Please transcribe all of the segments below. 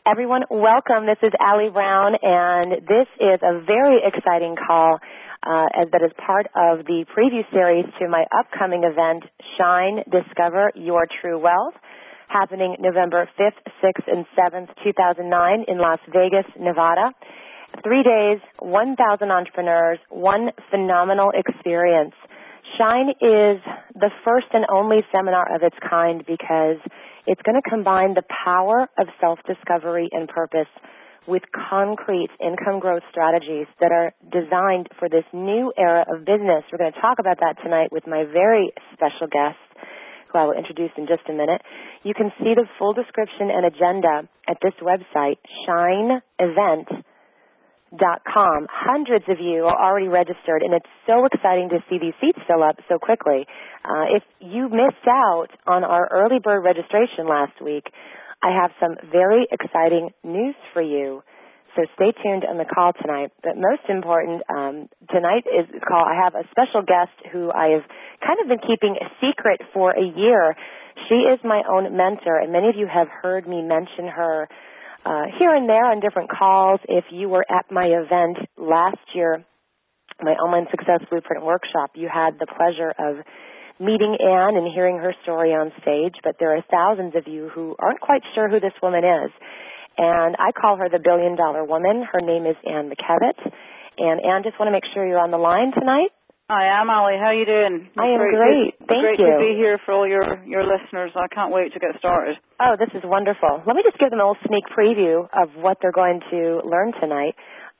Everyone, welcome. This is Allie Brown, and this is a very exciting call that is part of the preview series to my upcoming event, Shine, Discover Your True Wealth, happening November 5th, 6th, and 7th, 2009 in Las Vegas, Nevada. 3 days, 1,000 entrepreneurs, one phenomenal experience. Shine is the first and only seminar of its kind because it's going to combine the power of self-discovery and purpose with concrete income growth strategies that are designed for this new era of business. We're going to talk about that tonight with my very special guest, who I will introduce in just a minute. You can see the full description and agenda at this website, shineevent.com. Hundreds of you are already registered, and it's so exciting to see these seats fill up so quickly. If you missed out on our early bird registration last week, I have some very exciting news for you. So stay tuned on the call tonight. But most important, tonight is the call. I have a special guest who I have kind of been keeping a secret for a year. She is my own mentor, and many of you have heard me mention her here and there on different calls. If you were at my event last year, my Online Success Blueprint Workshop, you had the pleasure of meeting Ann and hearing her story on stage, but there are thousands of you who aren't quite sure who this woman is. And I call her the $1 billion woman. Her name is Ann McKevitt. And Ann, just want to make sure you're on the line tonight. I am, Allie. How are you doing? I am great. Thank you. Great to be here for all your listeners. I can't wait to get started. Oh, this is wonderful. Let me just give them a little sneak preview of what they're going to learn tonight.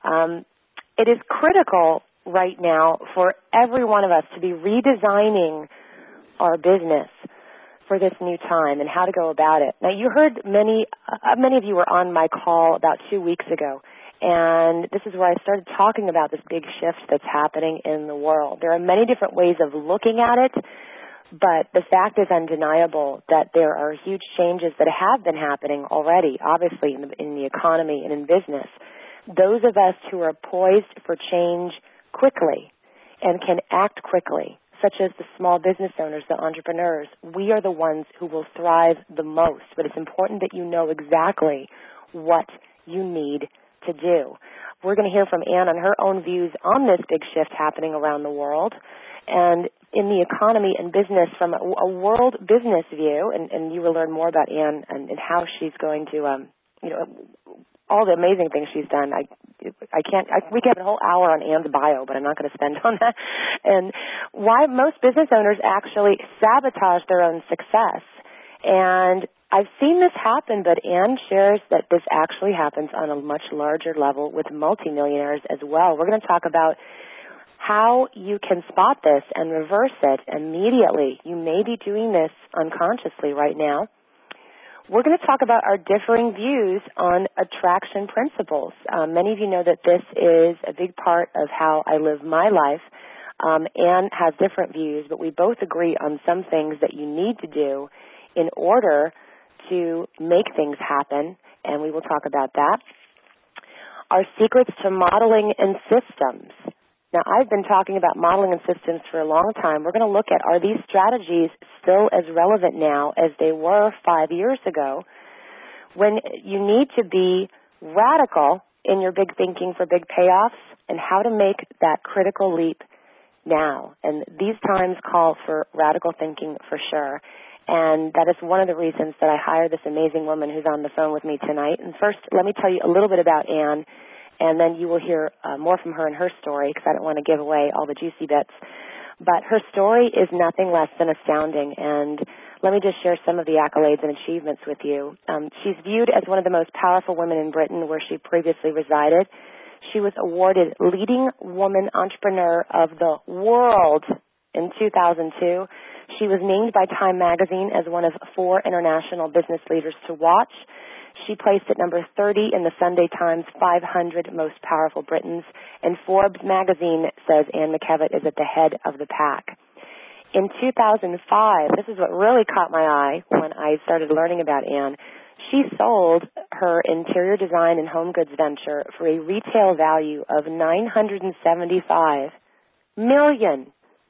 It is critical right now for every one of us to be redesigning our business for this new time and how to go about it. Now, you heard many of you were on my call about 2 weeks ago. And this is where I started talking about this big shift that's happening in the world. There are many different ways of looking at it, but the fact is undeniable that there are huge changes that have been happening already, obviously, in the economy and in business. Those of us who are poised for change quickly and can act quickly, such as the small business owners, the entrepreneurs, we are the ones who will thrive the most. But it's important that you know exactly what you need to do. We're going to hear from Ann on her own views on this big shift happening around the world and in the economy and business from a world business view, and you will learn more about Ann and how she's going to, all the amazing things she's done. We could have a whole hour on Ann's bio, but I'm not going to spend on that. And why most business owners actually sabotage their own success. And I've seen this happen, but Ann shares that this actually happens on a much larger level with multimillionaires as well. We're going to talk about how you can spot this and reverse it immediately. You may be doing this unconsciously right now. We're going to talk about our differing views on attraction principles. Many of you know that this is a big part of how I live my life. Ann has different views, but we both agree on some things that you need to do in order to make things happen, and we will talk about that. Our secrets to modeling and systems. Now, I've been talking about modeling and systems for a long time. We're going to look at, are these strategies still as relevant now as they were 5 years ago, when you need to be radical in your big thinking for big payoffs, and how to make that critical leap now. And these times call for radical thinking for sure. And that is one of the reasons that I hired this amazing woman who's on the phone with me tonight. And first, let me tell you a little bit about Ann, and then you will hear more from her and her story, because I don't want to give away all the juicy bits. But her story is nothing less than astounding, and let me just share some of the accolades and achievements with you. She's viewed as one of the most powerful women in Britain, where she previously resided. She was awarded Leading Woman Entrepreneur of the World in 2002. She was named by Time Magazine as one of 4 international business leaders to watch. She placed at number 30 in the Sunday Times 500 Most Powerful Britons, and Forbes magazine says Ann McKevitt is at the head of the pack. In 2005, this is what really caught my eye when I started learning about Ann. She sold her interior design and home goods venture for a retail value of $975 million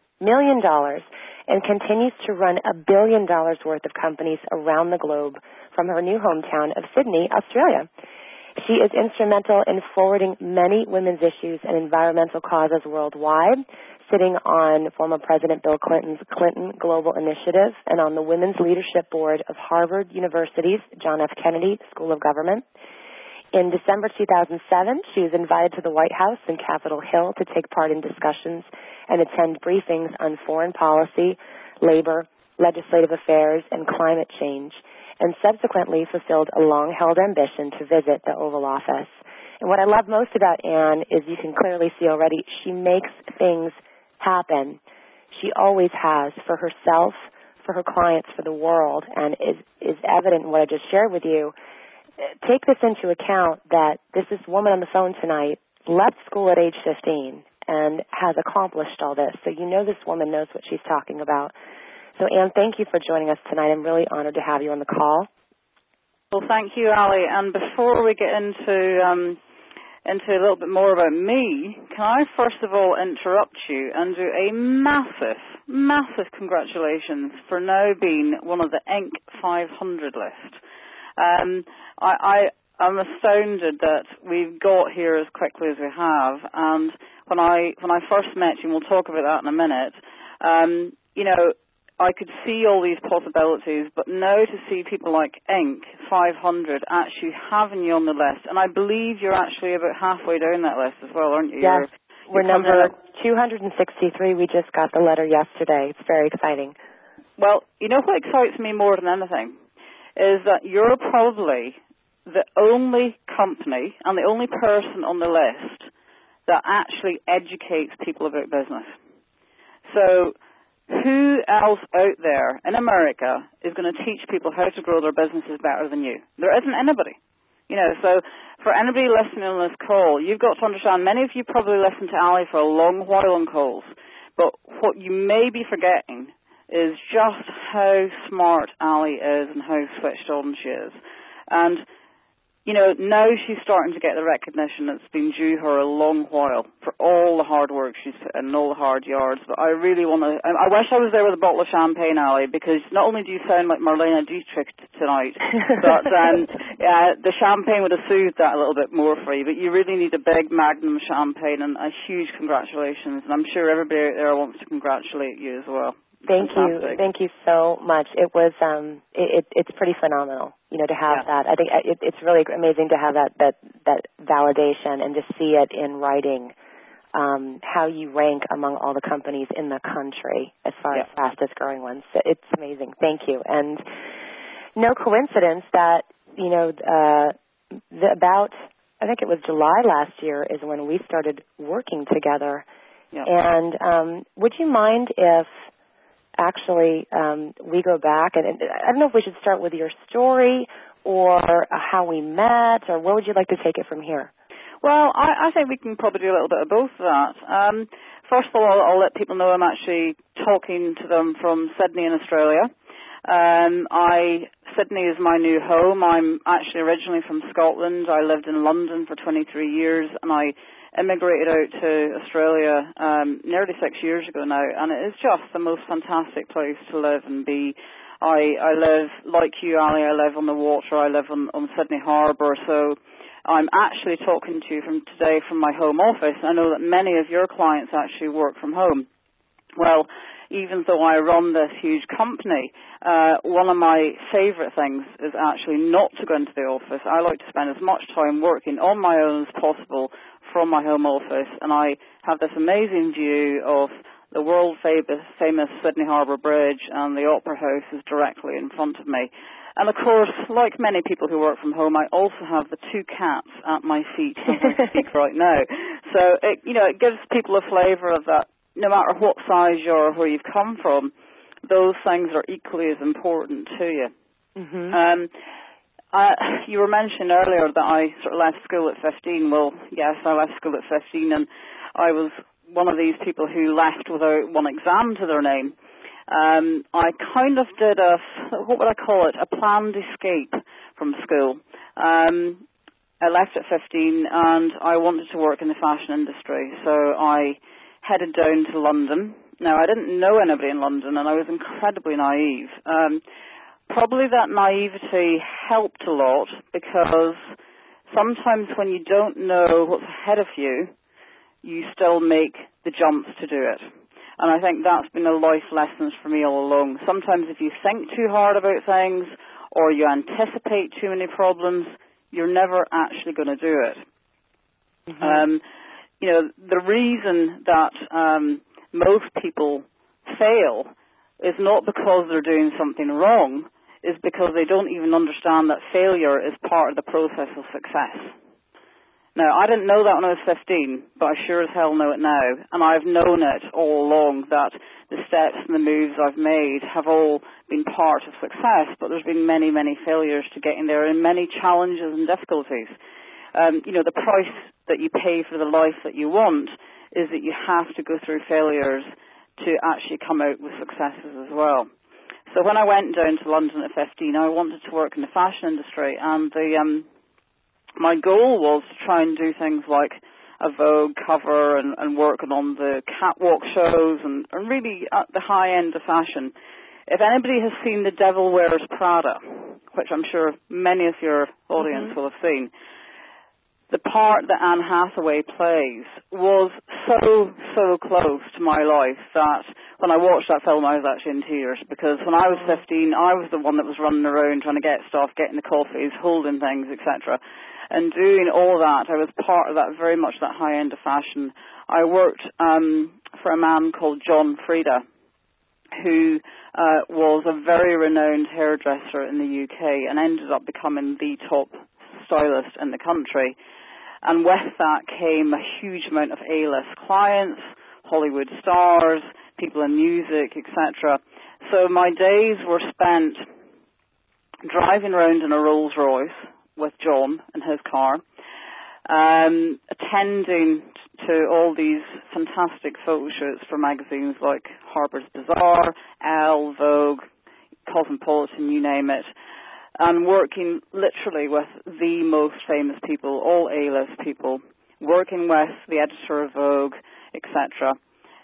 and continues to run $1 billion worth of companies around the globe from her new hometown of Sydney, Australia. She is instrumental in forwarding many women's issues and environmental causes worldwide, sitting on former President Bill Clinton's Clinton Global Initiative and on the Women's Leadership Board of Harvard University's John F. Kennedy School of Government. In December 2007, she was invited to the White House in Capitol Hill to take part in discussions and attend briefings on foreign policy, labor, legislative affairs, and climate change, and subsequently fulfilled a long-held ambition to visit the Oval Office. And what I love most about Anne is you can clearly see already she makes things happen. She always has, for herself, for her clients, for the world, and is evident in what I just shared with you. Take this into account that this woman on the phone tonight left school at age 15 and has accomplished all this. So you know this woman knows what she's talking about. So, Anne, thank you for joining us tonight. I'm really honored to have you on the call. Well, thank you, Ali. And before we get into a little bit more about me, can I first of all interrupt you and do a massive, massive congratulations for now being one of the Inc. 500 list. I'm astounded that we've got here as quickly as we have. And when I first met you, and we'll talk about that in a minute, you know, I could see all these possibilities, but now to see people like Inc. 500 actually having you on the list, and I believe you're actually about halfway down that list as well, aren't you? Yes, we're number 263. We just got the letter yesterday. It's very exciting. Well, you know what excites me more than anything is that you're probably the only company and the only person on the list that actually educates people about business. So who else out there in America is going to teach people how to grow their businesses better than you? There isn't anybody. You know, so for anybody listening on this call, you've got to understand, many of you probably listen to Ali for a long while on calls, but what you may be forgetting is just how smart Ali is and how switched on she is. And you know, now she's starting to get the recognition that's been due her a long while for all the hard work she's put in and all the hard yards. But I really want to, I wish I was there with a bottle of champagne, Ali, because not only do you sound like Marlene Dietrich tonight, but the champagne would have soothed that a little bit more for you. But you really need a big magnum champagne, and a huge congratulations. And I'm sure everybody out there wants to congratulate you as well. Thank Fantastic. you. Thank you so much. It was it's pretty phenomenal, you know, to have that. I think it's really amazing to have that validation and to see it in writing, how you rank among all the companies in the country as far as fastest growing ones. It's amazing. Thank you. And no coincidence that, you know, about, I think it was July last year is when we started working together. Yep. And would you mind if actually we go back, and I don't know if we should start with your story or how we met, or where would you like to take it from here? Well, I think we can probably do a little bit of both of that. First of all, I'll let people know I'm actually talking to them from Sydney in Australia. Sydney is my new home. I'm actually originally from Scotland. I lived in London for 23 years, and I immigrated out to Australia nearly 6 years ago now, and it is just the most fantastic place to live and be. I live, like you, Ali, I live on the water. I live on Sydney Harbour, so I'm actually talking to you today from my home office. I know that many of your clients actually work from home. Well, even though I run this huge company, one of my favourite things is actually not to go into the office. I like to spend as much time working on my own as possible from my home office, and I have this amazing view of the world-famous Sydney Harbour Bridge, and the Opera House is directly in front of me. And, of course, like many people who work from home, I also have the two cats at my feet as I speak right now. So, it gives people a flavour of that. No matter what size you are or where you've come from, those things are equally as important to you. Mm-hmm. You were mentioning earlier that I sort of left school at 15. Well, yes, I left school at 15, and I was one of these people who left without one exam to their name. I kind of did what would I call it, a planned escape from school. I left at 15, and I wanted to work in the fashion industry, so I headed down to London. Now, I didn't know anybody in London, and I was incredibly naive. Probably that naivety helped a lot, because sometimes when you don't know what's ahead of you, you still make the jumps to do it. And I think that's been a life lesson for me all along. Sometimes if you think too hard about things or you anticipate too many problems, you're never actually going to do it. Mm-hmm. The reason that most people fail is not because they're doing something wrong, is because they don't even understand that failure is part of the process of success. Now, I didn't know that when I was 15, but I sure as hell know it now. And I've known it all along that the steps and the moves I've made have all been part of success, but there's been many, many failures to getting there and many challenges and difficulties. The price that you pay for the life that you want is that you have to go through failures to actually come out with successes as well. So when I went down to London at 15, I wanted to work in the fashion industry, and my goal was to try and do things like a Vogue cover and working on the catwalk shows and really at the high end of fashion. If anybody has seen The Devil Wears Prada, which I'm sure many of your audience will have seen, the part that Anne Hathaway plays was so close to my life that when I watched that film I was actually in tears, because when I was 15 I was the one that was running around trying to get stuff, getting the coffees, holding things, etc. And doing all that, I was part of that, very much that high end of fashion. I worked for a man called John Frieda, who was a very renowned hairdresser in the UK and ended up becoming the top stylist in the country. And with that came a huge amount of A-list clients, Hollywood stars, people in music, etc. So my days were spent driving around in a Rolls Royce with John in his car, attending to all these fantastic photo shoots for magazines like Harper's Bazaar, Elle, Vogue, Cosmopolitan, you name it, and working literally with the most famous people, all A-list people, working with the editor of Vogue, etc.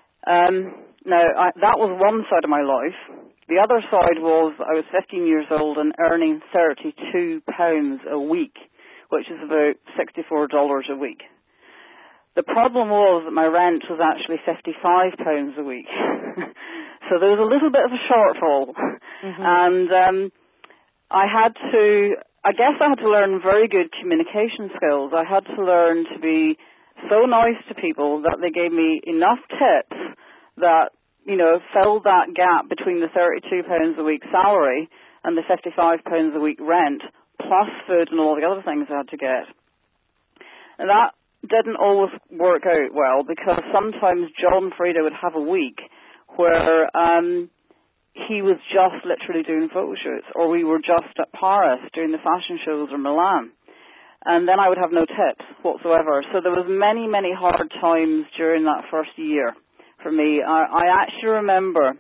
That was one side of my life. The other side was I was 15 years old and earning £32 a week, which is about $64 a week. The problem was that my rent was actually £55 a week. So there was a little bit of a shortfall. Mm-hmm. And I had to learn very good communication skills. I had to learn to be so nice to people that they gave me enough tips that, filled that gap between the £32 a week salary and the £55 a week rent, plus food and all the other things I had to get. And that didn't always work out well, because sometimes John Frieda would have a week where he was just literally doing photo shoots, or we were just at Paris doing the fashion shows, or Milan. And then I would have no tips whatsoever. So there was many, many hard times during that first year for me. I actually remember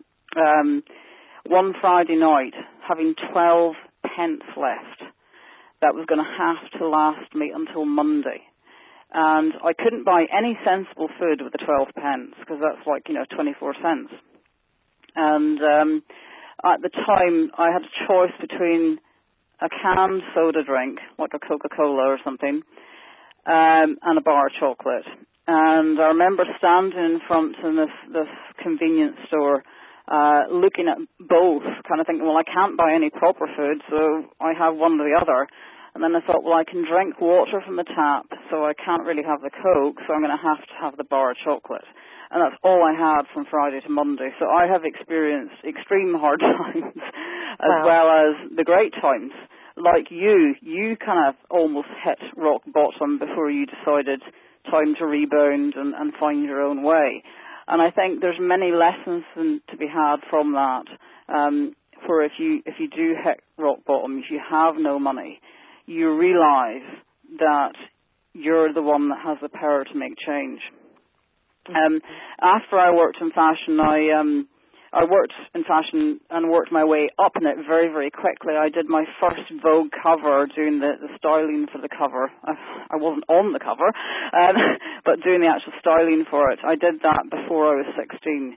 one Friday night having 12 pence left that was going to have to last me until Monday. And I couldn't buy any sensible food with the 12 pence, because that's like, 24 cents. And at the time, I had a choice between a canned soda drink, like a Coca-Cola or something, and a bar of chocolate. And I remember standing in front of this convenience store, looking at both, kind of thinking, well, I can't buy any proper food, so I have one or the other. And then I thought, well, I can drink water from the tap, so I can't really have the Coke, so I'm going to have the bar of chocolate. And that's all I had from Friday to Monday. So I have experienced extreme hard times as well as the great times. Like you kind of almost hit rock bottom before you decided time to rebound and find your own way. And I think there's many lessons to be had from that. For if you do hit rock bottom, if you have no money, you realize that you're the one that has the power to make change. After I worked in fashion, I worked in fashion and worked my way up in it very, very quickly. I did my first Vogue cover, doing the styling for the cover. I wasn't on the cover, but doing the actual styling for it. I did that before I was 16,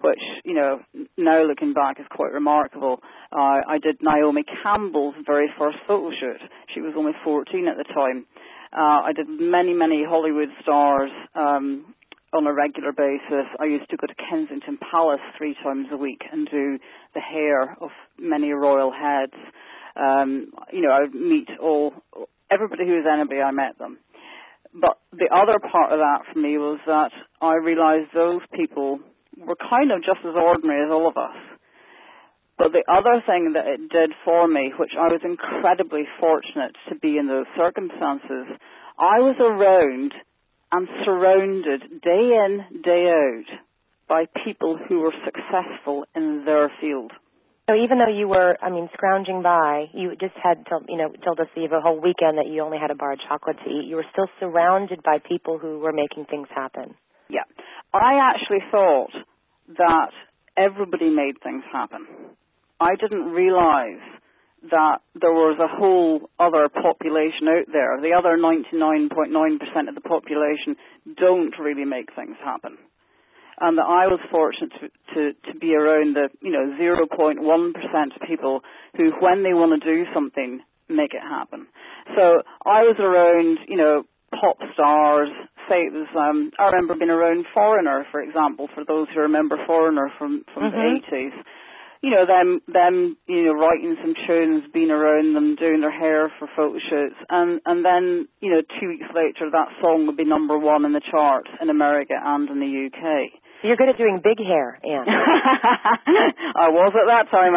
which, now looking back is quite remarkable. I did Naomi Campbell's very first photo shoot. She was only 14 at the time. I did many, many Hollywood stars on a regular basis. I used to go to Kensington Palace 3 times a week and do the hair of many royal heads. I would meet everybody who was anybody, I met them. But the other part of that for me was that I realized those people were kind of just as ordinary as all of us. But the other thing that it did for me, which I was incredibly fortunate to be in those circumstances, I was around and surrounded day in, day out by people who were successful in their field. So even though you were, scrounging by, you just had, told us that you have a whole weekend that you only had a bar of chocolate to eat, you were still surrounded by people who were making things happen. Yeah. I actually thought that everybody made things happen. I didn't realize that there was a whole other population out there. The other 99.9% of the population don't really make things happen. And that I was fortunate to be around the 0.1% of people who, when they want to do something, make it happen. So I was around, pop stars. Say it was, I remember being around Foreigner, for example, for those who remember Foreigner from the 80s. Them writing some tunes, being around them, doing their hair for photo shoots, and then, 2 weeks later, that song would be #1 in the charts in America and in the UK. You're good at doing big hair, Anne. I was at that time,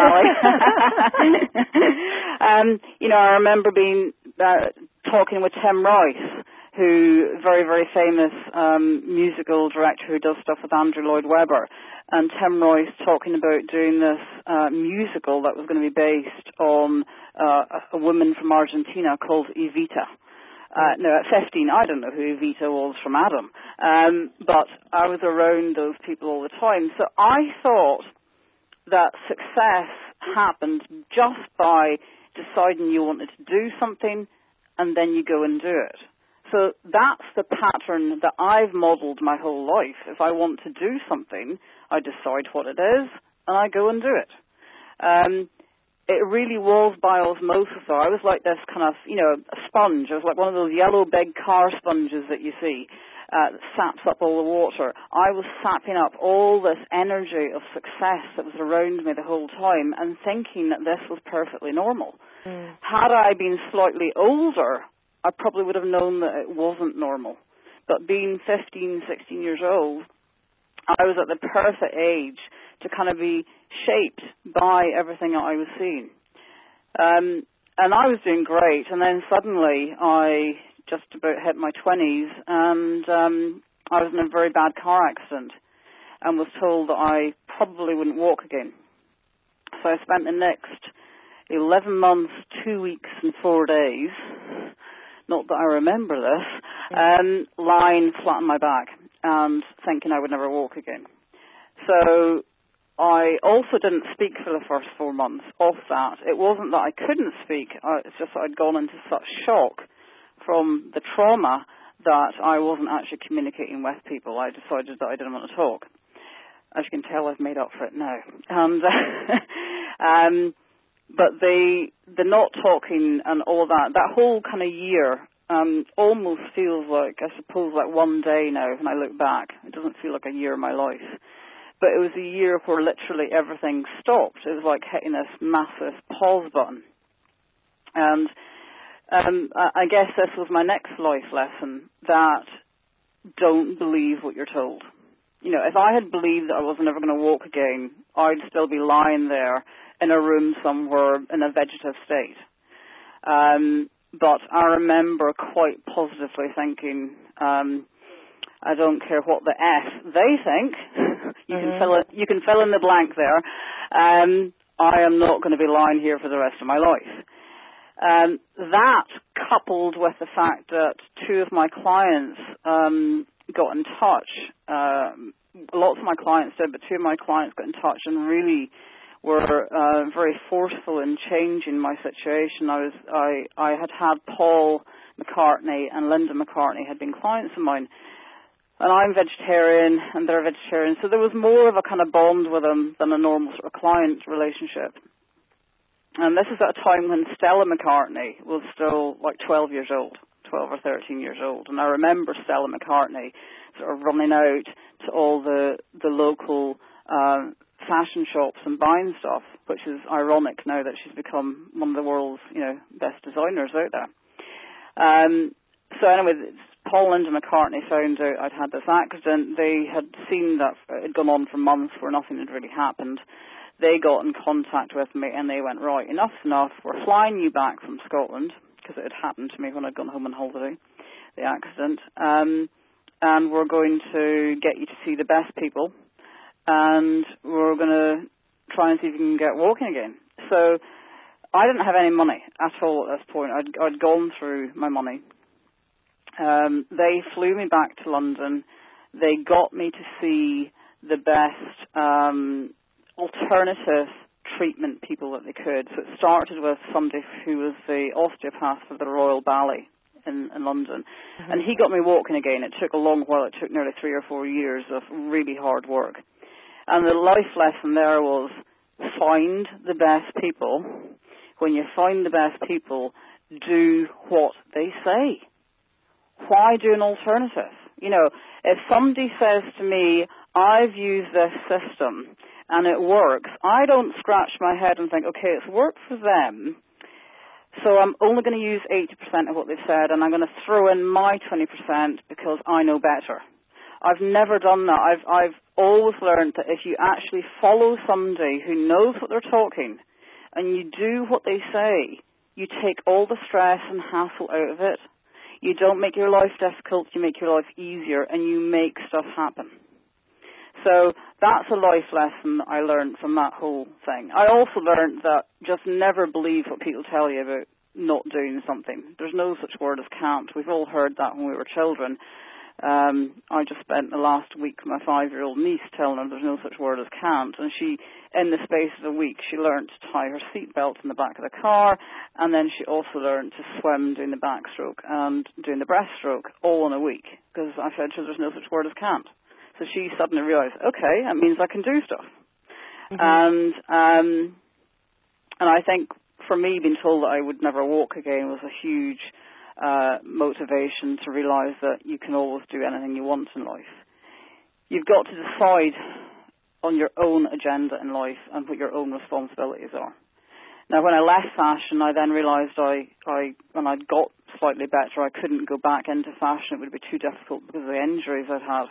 Ali. I remember talking with Tim Royce, who very, very famous musical director who does stuff with Andrew Lloyd Webber. And Tim Royce talking about doing this musical that was going to be based on a woman from Argentina called Evita. At 15, I don't know who Evita was from Adam. But I was around those people all the time. So I thought that success happened just by deciding you wanted to do something and then you go and do it. So that's the pattern that I've modeled my whole life. If I want to do something, I decide what it is and I go and do it. It really was by osmosis, though. I was like this kind of, a sponge. I was like one of those yellow big car sponges that you see that saps up all the water. I was sapping up all this energy of success that was around me the whole time and thinking that this was perfectly normal. Had I been slightly older, I probably would have known that it wasn't normal. But being 15, 16 years old, I was at the perfect age to kind of be shaped by everything that I was seeing. And I was doing great, and then suddenly I just about hit my 20s, and I was in a very bad car accident and was told that I probably wouldn't walk again. So I spent the next 11 months, 2 weeks and 4 days, not that I remember this, lying flat on my back and thinking I would never walk again. So I also didn't speak for the first 4 months of that. It wasn't that I couldn't speak, it's just that I'd gone into such shock from the trauma that I wasn't actually communicating with people. I decided that I didn't want to talk. As you can tell, I've made up for it now. And but the not talking and all that whole kind of year almost feels like, I suppose, like one day now when I look back. It doesn't feel like a year of my life. But it was a year where literally everything stopped. It was like hitting this massive pause button. And I guess this was my next life lesson, that don't believe what you're told. If I had believed that I was never going to walk again, I'd still be lying there in a room somewhere in a vegetative state. But I remember quite positively thinking, I don't care what the F they think. You can fill in the blank there. I am not going to be lying here for the rest of my life. That, coupled with the fact that 2 of my clients got in touch, lots of my clients did, but 2 of my clients got in touch and really were very forceful in changing my situation. I had Paul McCartney and Linda McCartney had been clients of mine. And I'm vegetarian, and they're vegetarian. So there was more of a kind of bond with them than a normal sort of client relationship. And this is at a time when Stella McCartney was still like 12 years old, 12 or 13 years old. And I remember Stella McCartney sort of running out to all the local fashion shops and buying stuff, which is ironic now that she's become one of the world's, best designers out there. So anyway, Paul and Linda McCartney found out I'd had this accident. They had seen that it had gone on for months where nothing had really happened. They got in contact with me and they went, right, enough's enough. We're flying you back from Scotland, because it had happened to me when I'd gone home on holiday, the accident. And we're going to get you to see the best people. And we're going to try and see if you can get walking again. So I didn't have any money at all at this point. I'd gone through my money. They flew me back to London. They got me to see the best alternative treatment people that they could. So it started with somebody who was the osteopath for the Royal Ballet in London. Mm-hmm. And he got me walking again. It took a long while. It took nearly 3 or 4 years of really hard work. And the life lesson there was find the best people. When you find the best people, do what they say. Why do an alternative? If somebody says to me, I've used this system and it works, I don't scratch my head and think, okay, it's worked for them, so I'm only going to use 80% of what they've said and I'm going to throw in my 20% because I know better. I've never done that. I've always learned that if you actually follow somebody who knows what they're talking and you do what they say, you take all the stress and hassle out of it. You don't make your life difficult, you make your life easier, and you make stuff happen. So that's a life lesson I learned from that whole thing. I also learned that just never believe what people tell you about not doing something. There's no such word as can't. We've all heard that when we were children. I just spent the last week with my 5-year-old niece telling her there's no such word as can't. And she, in the space of a week, she learned to tie her seatbelt in the back of the car, and then she also learned to swim doing the backstroke and doing the breaststroke all in a week, because I said to her there's no such word as can't. So she suddenly realized, okay, that means I can do stuff. Mm-hmm. And I think for me, being told that I would never walk again was a huge motivation to realize that you can always do anything you want in life. You've got to decide on your own agenda in life and what your own responsibilities are. Now, when I left fashion, I then realized when I'd got slightly better, I couldn't go back into fashion. It would be too difficult because of the injuries I'd had.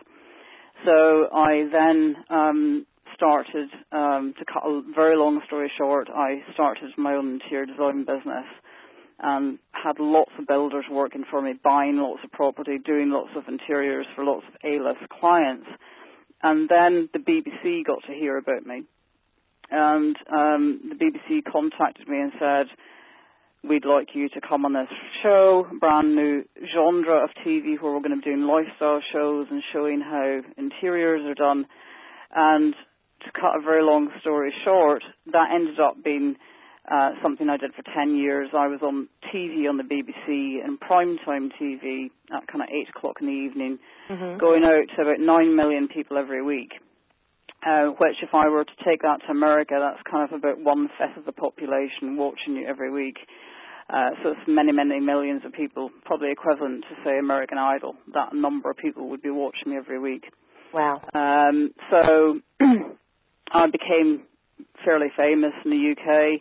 So I then started, to cut a very long story short, I started my own interior design business and had lots of builders working for me, buying lots of property, doing lots of interiors for lots of A-list clients. And then the BBC got to hear about me. And the BBC contacted me and said, we'd like you to come on this show, brand new genre of TV where we're going to be doing lifestyle shows and showing how interiors are done. And to cut a very long story short, that ended up being something I did for 10 years. I was on TV on the BBC, in primetime TV, at kind of 8 o'clock in the evening, mm-hmm. going out to about 9 million people every week, which if I were to take that to America, that's kind of about 1/5 of the population watching you every week. So it's many, many millions of people, probably equivalent to, say, American Idol. That number of people would be watching me every week. Wow. So I became fairly famous in the UK.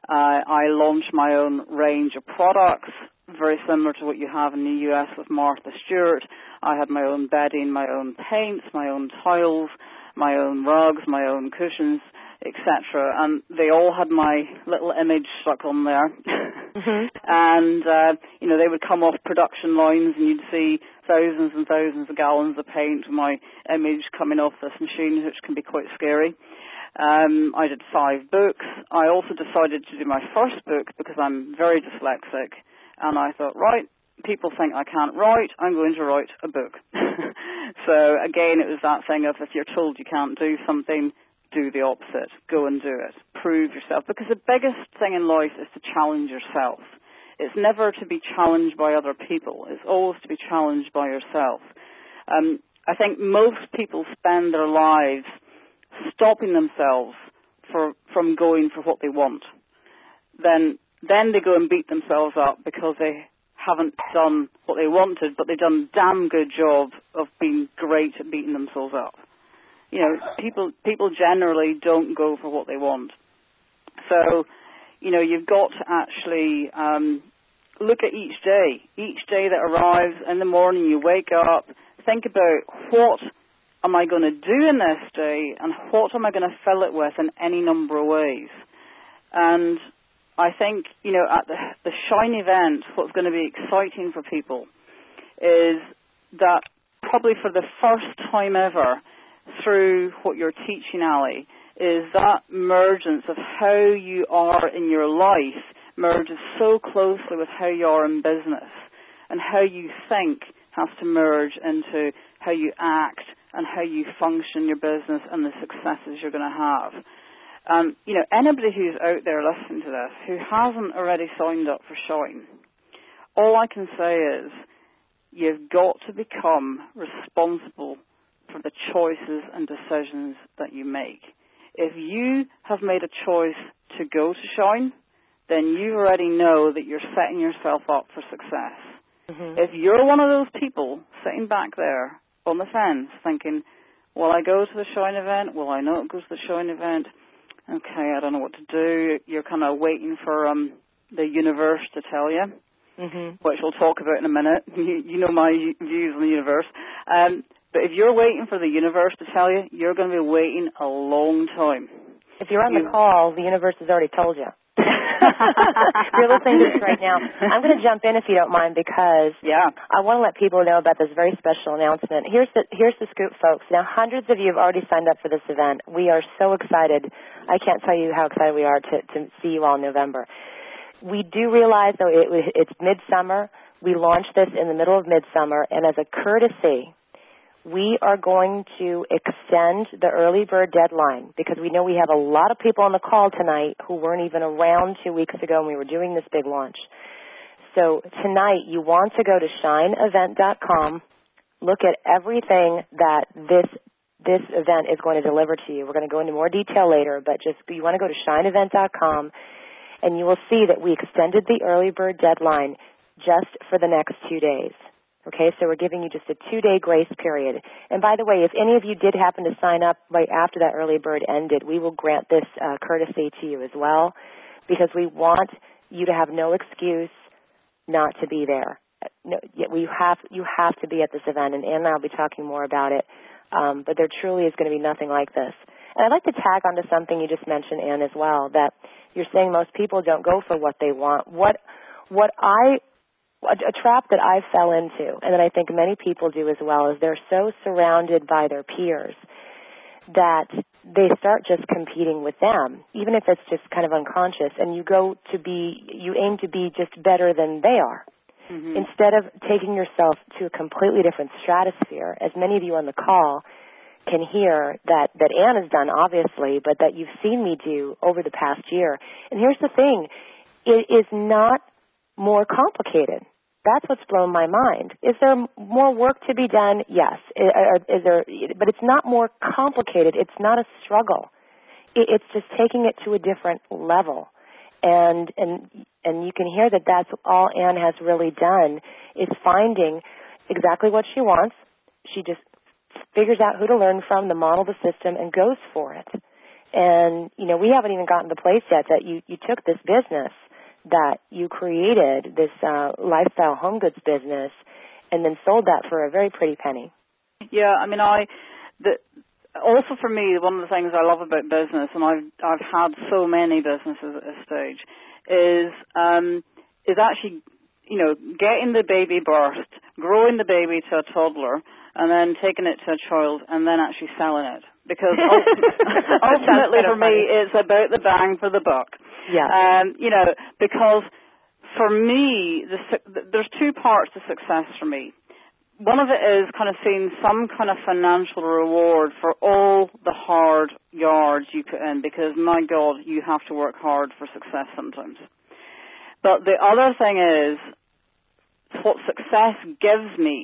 I launched my own range of products, very similar to what you have in the US with Martha Stewart. I had my own bedding, my own paints, my own tiles, my own rugs, my own cushions, etc. And they all had my little image stuck on there. Mm-hmm. And, they would come off production lines and you'd see thousands and thousands of gallons of paint with my image coming off this machine, which can be quite scary. I did 5 books. I also decided to do my first book because I'm very dyslexic. And I thought, right, people think I can't write, I'm going to write a book. So again, it was that thing of if you're told you can't do something, do the opposite. Go and do it. Prove yourself. Because the biggest thing in life is to challenge yourself. It's never to be challenged by other people. It's always to be challenged by yourself. I think most people spend their lives stopping themselves from going for what they want. Then they go and beat themselves up because they haven't done what they wanted, but they've done a damn good job of being great at beating themselves up. You know, people generally don't go for what they want. So, you know, you've got to actually look at each day. Each day that arrives in the morning, you wake up, think about what am I going to do in this day and what am I going to fill it with in any number of ways. And I think, you know, at the Shine event, what's going to be exciting for people is that probably for the first time ever through what you're teaching, Ali, is that mergence of how you are in your life merges so closely with how you are in business, and how you think has to merge into how you act and how you function your business and the successes you're going to have. You know, anybody who's out there listening to this who hasn't already signed up for Shine, all I can say is you've got to become responsible for the choices and decisions that you make. If you have made a choice to go to Shine, then you already know that you're setting yourself up for success. Mm-hmm. If you're one of those people sitting back there on the fence thinking, will I go to the Shine event? Will I not go to the Shine event? Okay, I don't know what to do. You're kind of waiting for the universe to tell you, which we'll talk about in a minute. You know my views on the universe. But if you're waiting for the universe to tell you, you're going to be waiting a long time. If you're on the call, the universe has already told you. You're listening to this right now. I'm going to jump in if you don't mind, because I want to let people know about this very special announcement. Here's the scoop, folks. Now, hundreds of you have already signed up for this event. We are so excited. I can't tell you how excited we are to see you all in November. We do realize, though, it's midsummer. We launched this in the middle of midsummer, and as a courtesy, we are going to extend the early bird deadline, because we know we have a lot of people on the call tonight who weren't even around 2 weeks ago when we were doing this big launch. So tonight you want to go to shineevent.com, look at everything that this event is going to deliver to you. We're going to go into more detail later, but just you want to go to shineevent.com, and you will see that we extended the early bird deadline just for the next 2 days. Okay, so we're giving you just a 2-day grace period. And by the way, if any of you did happen to sign up right after that early bird ended, we will grant this courtesy to you as well, because we want you to have no excuse not to be there. No, you have to be at this event, and Ann and I will be talking more about it, but there truly is going to be nothing like this. And I'd like to tag onto something you just mentioned, Ann, as well, that you're saying most people don't go for what they want. A trap that I fell into, and that I think many people do as well, is they're so surrounded by their peers that they start just competing with them, even if it's just kind of unconscious, and you aim to be just better than they are. Mm-hmm. Instead of taking yourself to a completely different stratosphere, as many of you on the call can hear that Ann has done, obviously, but that you've seen me do over the past year. And here's the thing, it is not more complicated. That's what's blown my mind. Is there more work to be done? Yes. But it's not more complicated. It's not a struggle. It's just taking it to a different level. And you can hear that that's all Ann has really done, is finding exactly what she wants. She just figures out who to learn from, the model, the system, and goes for it. And, you know, we haven't even gotten to the place yet that you took this business that you created, this lifestyle home goods business, and then sold that for a very pretty penny. Yeah, I mean, also for me, one of the things I love about business, and I've had so many businesses at this stage, is actually, you know, getting the baby birthed, growing the baby to a toddler, and then taking it to a child, and then actually selling it. Because ultimately for me, it's about the bang for the buck. Yeah. You know, because for me, there's two parts to success for me. One of it is kind of seeing some kind of financial reward for all the hard yards you put in, because, my God, you have to work hard for success sometimes. But the other thing is, what success gives me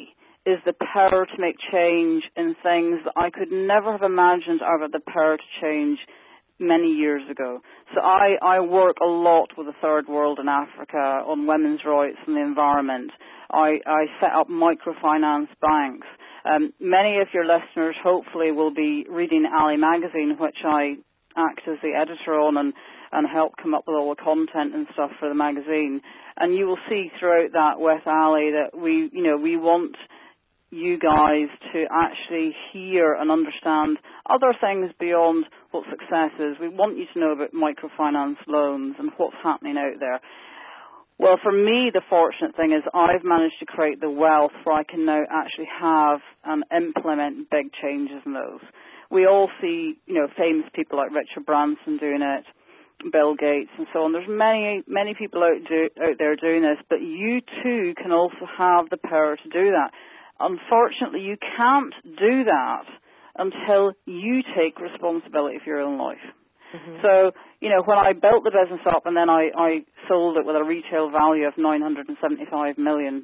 is the power to make change in things that I could never have imagined I had the power to change many years ago. So I work a lot with the third world in Africa on women's rights and the environment. I set up microfinance banks. Many of your listeners hopefully will be reading Ali magazine, which I act as the editor on and help come up with all the content and stuff for the magazine. And you will see throughout that with Ali that we want you guys to actually hear and understand other things beyond what success is. We want you to know about microfinance loans and what's happening out there. Well, for me, the fortunate thing is I've managed to create the wealth where I can now actually have and implement big changes in those. We all see, famous people like Richard Branson doing it, Bill Gates and so on. There's many people out there doing this, but you too can also have the power to do that. Unfortunately, you can't do that until you take responsibility for your own life. Mm-hmm. So, when I built the business up and then I sold it with a retail value of $975 million,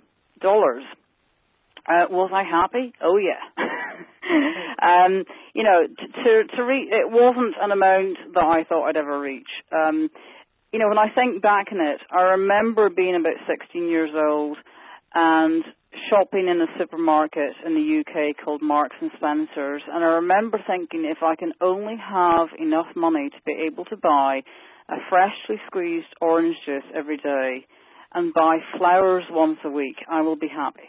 was I happy? Oh, yeah. It wasn't an amount that I thought I'd ever reach. When I think back on it, I remember being about 16 years old and shopping in a supermarket in the UK called Marks and Spencer's, and I remember thinking, if I can only have enough money to be able to buy a freshly squeezed orange juice every day and buy flowers once a week, I will be happy.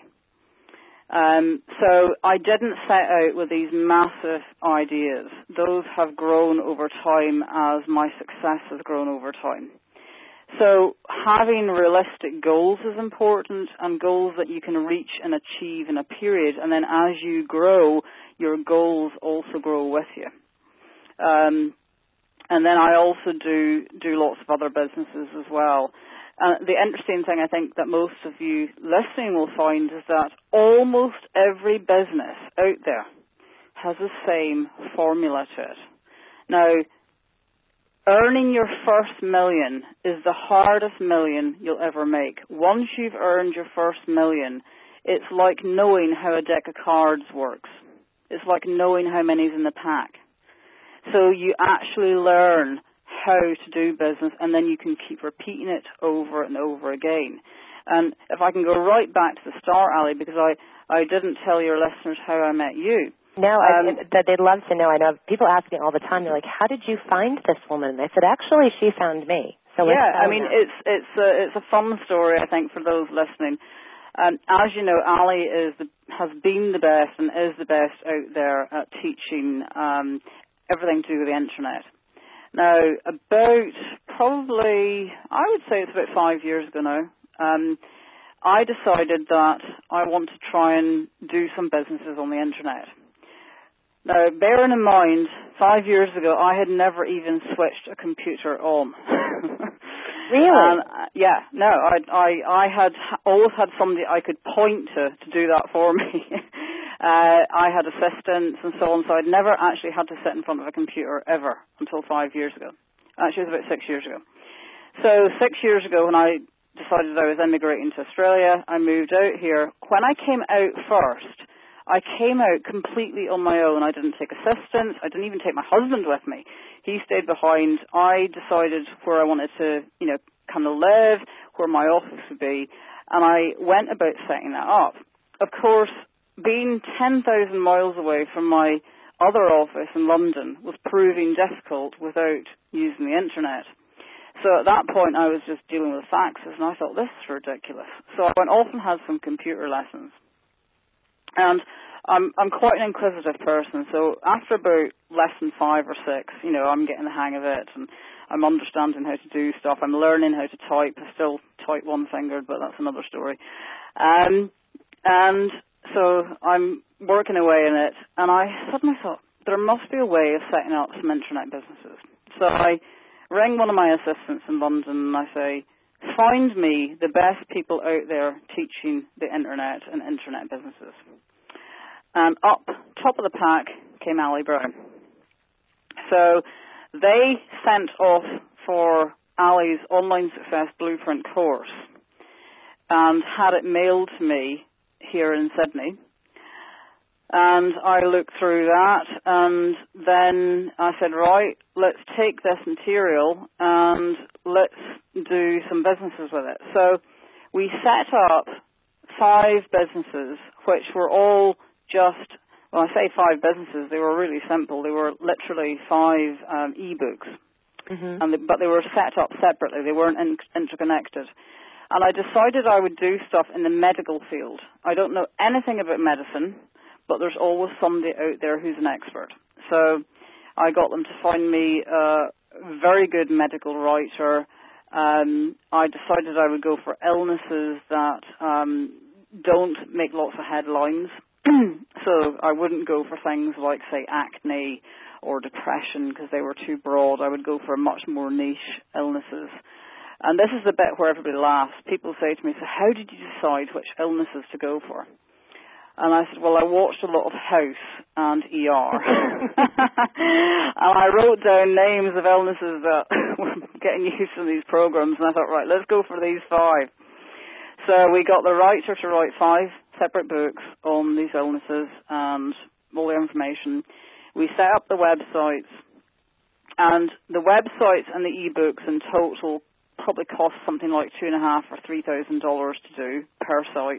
So I didn't set out with these massive ideas. Those have grown over time as my success has grown over time. So having realistic goals is important, and goals that you can reach and achieve in a period, and then as you grow, your goals also grow with you. And then I also do lots of other businesses as well. The interesting thing I think that most of you listening will find is that almost every business out there has the same formula to it. Now, earning your first million is the hardest million you'll ever make. Once you've earned your first million, it's like knowing how a deck of cards works. It's like knowing how many's in the pack. So you actually learn how to do business, and then you can keep repeating it over and over again. And if I can go right back to the start, Ali, because I didn't tell your listeners how I met you. No, they'd love to know. I know people ask me all the time. They're like, "How did you find this woman?" And I said, "Actually, she found me." So yeah, I mean, it's a fun story, I think, for those listening. As you know, Ali has been the best and is the best out there at teaching everything to do with the internet. Now, about probably, I would say it's about 5 years ago now, I decided that I want to try and do some businesses on the internet. Now, bearing in mind, 5 years ago, I had never even switched a computer on. Really? I had always had somebody I could point to do that for me. I had assistants and so on, so I'd never actually had to sit in front of a computer ever until 5 years ago. Actually, it was about 6 years ago. So 6 years ago, when I decided I was emigrating to Australia, I moved out here. When I came out first, I came out completely on my own. I didn't take assistance. I didn't even take my husband with me. He stayed behind. I decided where I wanted to, kind of live, where my office would be, and I went about setting that up. Of course, being 10,000 miles away from my other office in London was proving difficult without using the internet. So at that point, I was just dealing with faxes, and I thought, this is ridiculous. So I went off and had some computer lessons. And I'm quite an inquisitive person, so after about lesson 5 or 6, I'm getting the hang of it, and I'm understanding how to do stuff. I'm learning how to type. I still type one-fingered, but that's another story. And so I'm working away in it, and I suddenly thought, there must be a way of setting up some internet businesses. So I ring one of my assistants in London, and I say, find me the best people out there teaching the internet and internet businesses. And up top of the pack came Ali Brown. So they sent off for Ali's Online Success Blueprint course and had it mailed to me here in Sydney. And I looked through that, and then I said, right, let's take this material and let's do some businesses with it. So we set up 5 businesses, which were all just, well, I say 5 businesses, they were really simple. They were literally 5 e-books, but they were set up separately. They weren't interconnected. And I decided I would do stuff in the medical field. I don't know anything about medicine, but there's always somebody out there who's an expert. So I got them to find me a very good medical writer. I decided I would go for illnesses that don't make lots of headlines. So I wouldn't go for things like, say, acne or depression because they were too broad. I would go for much more niche illnesses. And this is the bit where everybody laughs. People say to me, so how did you decide which illnesses to go for? And I said, well, I watched a lot of House and ER. And I wrote down names of illnesses that were getting used to these programs. And I thought, right, let's go for these 5. So we got the writer to write 5 separate books on these illnesses and all the information. We set up the websites. And the websites and the e-books in total probably cost something like $2,500 or $3,000 to do per site.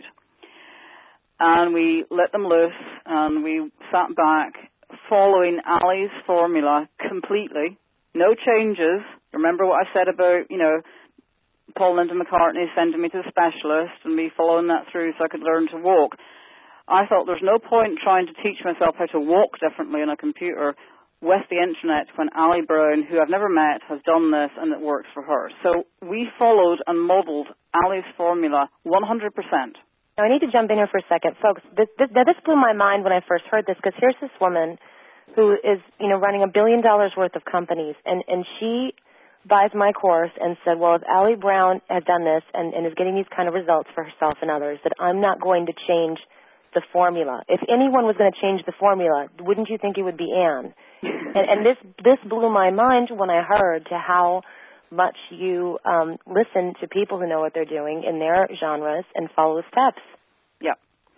And we let them loose, and we sat back following Ali's formula completely. No changes. Remember what I said about, Paul Linda McCartney sending me to the specialist and me following that through so I could learn to walk. I thought there's no point trying to teach myself how to walk differently on a computer with the internet when Ali Brown, who I've never met, has done this and it works for her. So we followed and modeled Ali's formula 100%. Now, I need to jump in here for a second. Folks, this blew my mind when I first heard this, because here's this woman who is, running $1 billion worth of companies, and she buys my course and said, well, if Ali Brown has done this and is getting these kind of results for herself and others, that I'm not going to change the formula. If anyone was going to change the formula, wouldn't you think it would be Anne? and this blew my mind when I heard to how much you listen to people who know what they're doing in their genres and follow the steps. Yeah.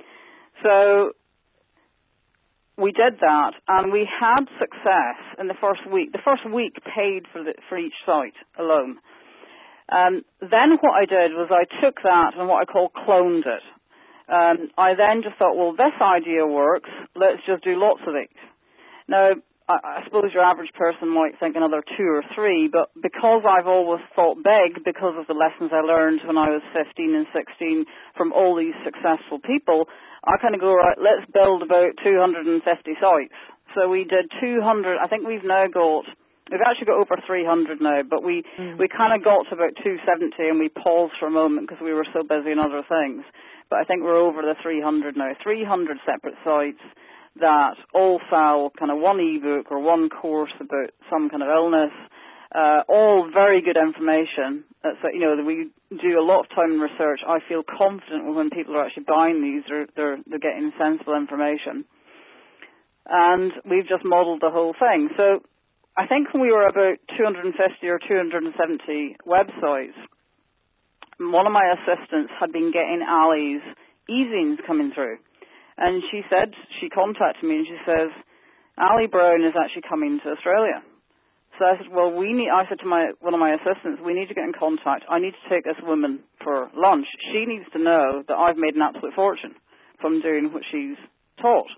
So we did that, and we had success in the first week. The first week paid for each site alone. Then what I did was I took that and what I call cloned it. I then just thought, well, this idea works. Let's just do lots of these. Now, I suppose your average person might think another 2 or 3, but because I've always thought big, because of the lessons I learned when I was 15 and 16 from all these successful people, I kind of go, right, let's build about 250 sites. So we did 200. I think we've actually got over 300 now, but we kind of got to about 270 and we paused for a moment because we were so busy in other things. But I think we're over the 300 now, 300 separate sites that all sell kind of one ebook or one course about some kind of illness, all very good information. That we do a lot of time in research. I feel confident when people are actually buying these, they're getting sensible information. And we've just modeled the whole thing. So I think when we were about 250 or 270 websites, one of my assistants had been getting Ali's e-zines coming through. And she contacted me and she says, Ali Brown is actually coming to Australia. So I said, well, I said to one of my assistants, we need to get in contact. I need to take this woman for lunch. She needs to know that I've made an absolute fortune from doing what she's taught.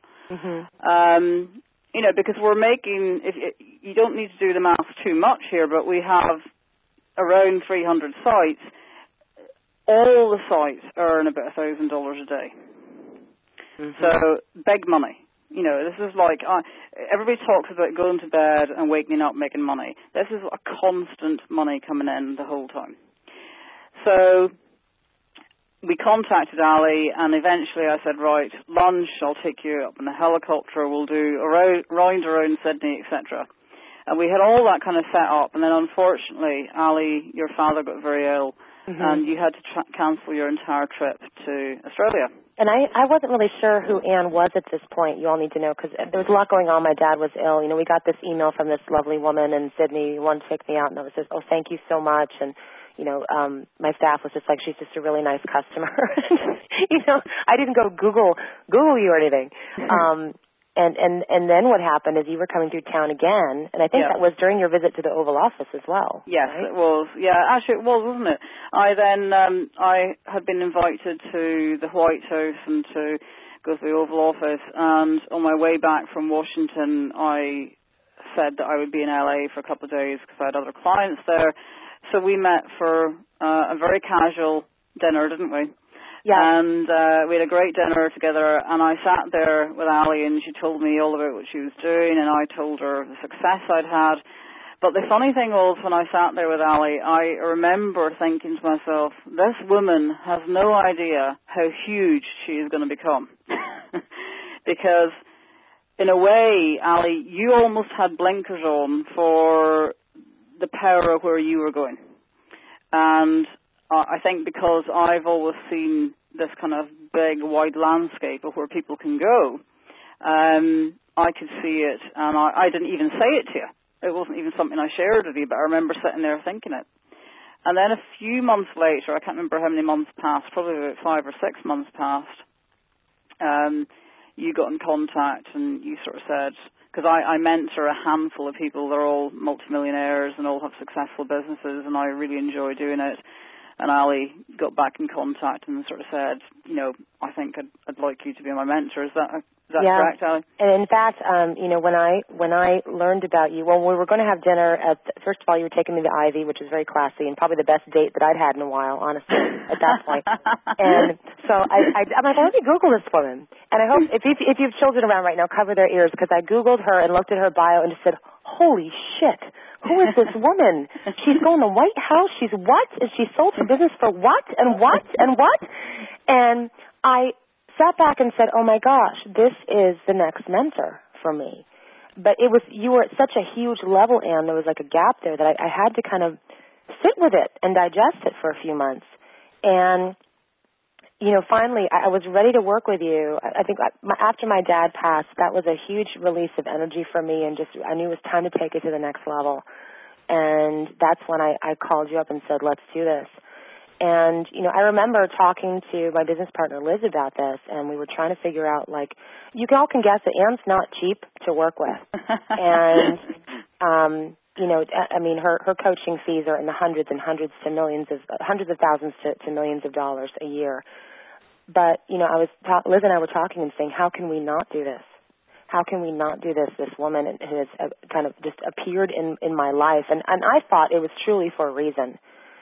Because we're making, you don't need to do the math too much here, but we have around 300 sites. All the sites earn about $1,000 a day. So big money. This is like, everybody talks about going to bed and waking up making money. This is a constant money coming in the whole time. So we contacted Ali, and eventually I said, right, lunch, I'll take you up in a helicopter, we'll do a round around Sydney, etc. And we had all that kind of set up, and then unfortunately, Ali, your father got very ill, and you had to cancel your entire trip to Australia. And I wasn't really sure who Anne was at this point. You all need to know because there was a lot going on. My dad was ill. You know, we got this email from this lovely woman in Sydney who wanted to take me out, and it says, "Oh, thank you so much." And you know, my staff was just like, "She's just a really nice customer." You know, I didn't go Google you or anything. And then what happened is you were coming through town again, and I think that was during your visit to the Oval Office as well. Yes, right? It was. Yeah, actually it was, wasn't it? I then I had been invited to the White House and to go to the Oval Office, and on my way back from Washington, I said that I would be in LA for a couple of days because I had other clients there. So we met for a very casual dinner, didn't we? Yeah. And we had a great dinner together, and I sat there with Ali, and she told me all about what she was doing, and I told her the success I'd had. But the funny thing was, when I sat there with Ali, I remember thinking to myself, this woman has no idea how huge she is going to become. Because, in a way, Ali, you almost had blinkers on for the power of where you were going. And I think because I've always seen this kind of big, wide landscape of where people can go, I could see it, and I didn't even say it to you. It wasn't even something I shared with you, but I remember sitting there thinking it. And then a few months later, I can't remember how many months passed, probably about 5 or 6 months passed, you got in contact and you sort of said, because I mentor a handful of people, they're all multimillionaires and all have successful businesses, and I really enjoy doing it. And Ali got back in contact and sort of said, you know, I think I'd like you to be my mentor. Is that correct, Ali? And in fact, you know, when I learned about you, well, we were going to have dinner first of all, you were taking me to Ivy, which was very classy and probably the best date that I'd had in a while, honestly, at that point. And so I'm like, let me Google this woman. And I hope if you have children around right now, cover their ears, because I Googled her and looked at her bio and just said, holy shit. Who is this woman? She's going to the White House. She's what? And she sold her business for what? And what? And what? And I sat back and said, oh my gosh, this is the next mentor for me. But you were at such a huge level, Anne, there was like a gap there that I had to kind of sit with it and digest it for a few months. And, you know, finally, I was ready to work with you. I think after my dad passed, that was a huge release of energy for me, and just I knew it was time to take it to the next level. And that's when I called you up and said, let's do this. And, you know, I remember talking to my business partner, Liz, about this, and we were trying to figure out, like, you all can guess that Anne's not cheap to work with. And, you know, I mean, her coaching fees are in the hundreds and hundreds to millions of, hundreds of thousands to millions of dollars a year. But, you know, Liz and I were talking and saying, how can we not do this? How can we not do this? This woman who has kind of just appeared in my life. And I thought it was truly for a reason.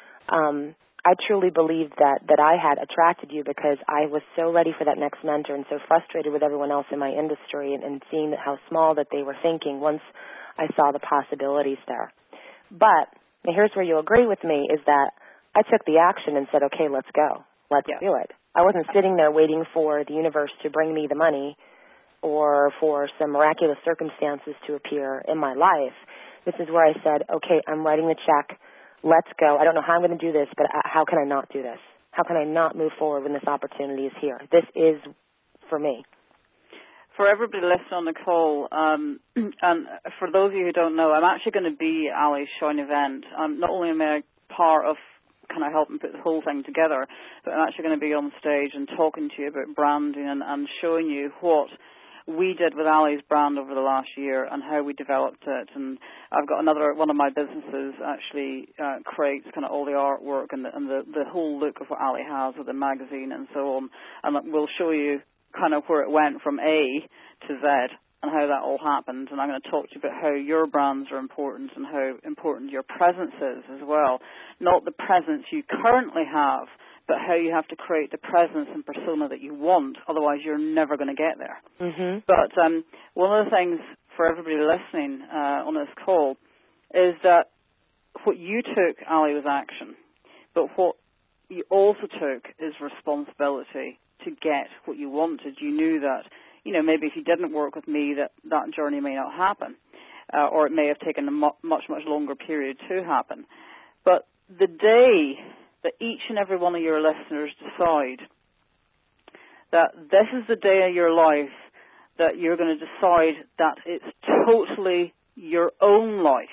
I truly believed that I had attracted you because I was so ready for that next mentor and so frustrated with everyone else in my industry and seeing how small that they were thinking once I saw the possibilities there. But here's where you'll agree with me is that I took the action and said, okay, let's go. Let's do it. I wasn't sitting there waiting for the universe to bring me the money or for some miraculous circumstances to appear in my life. This is where I said, okay, I'm writing the check. Let's go. I don't know how I'm going to do this, but how can I not do this? How can I not move forward when this opportunity is here? This is for me. For everybody listening on the call, and for those of you who don't know, I'm actually going to be at Ali's Shine event. Not only am I part of kind of helping put the whole thing together, but I'm actually going to be on stage and talking to you about branding and showing you what we did with Ali's brand over the last year and how we developed it. And I've got one of my businesses actually creates kind of all the artwork and the whole look of what Ali has with the magazine and so on. And we'll show you kind of where it went from A to Z and how that all happened. And I'm going to talk to you about how your brands are important and how important your presence is as well. Not the presence you currently have, but how you have to create the presence and persona that you want. Otherwise, you're never going to get there. Mm-hmm. But one of the things for everybody listening on this call is that what you took, Ali, was action. But what you also took is responsibility to get what you wanted. You knew that, you know, maybe if you didn't work with me, that journey may not happen, or it may have taken a much, much longer period to happen. But the day that each and every one of your listeners decide that this is the day of your life that you're going to decide that it's totally your own life.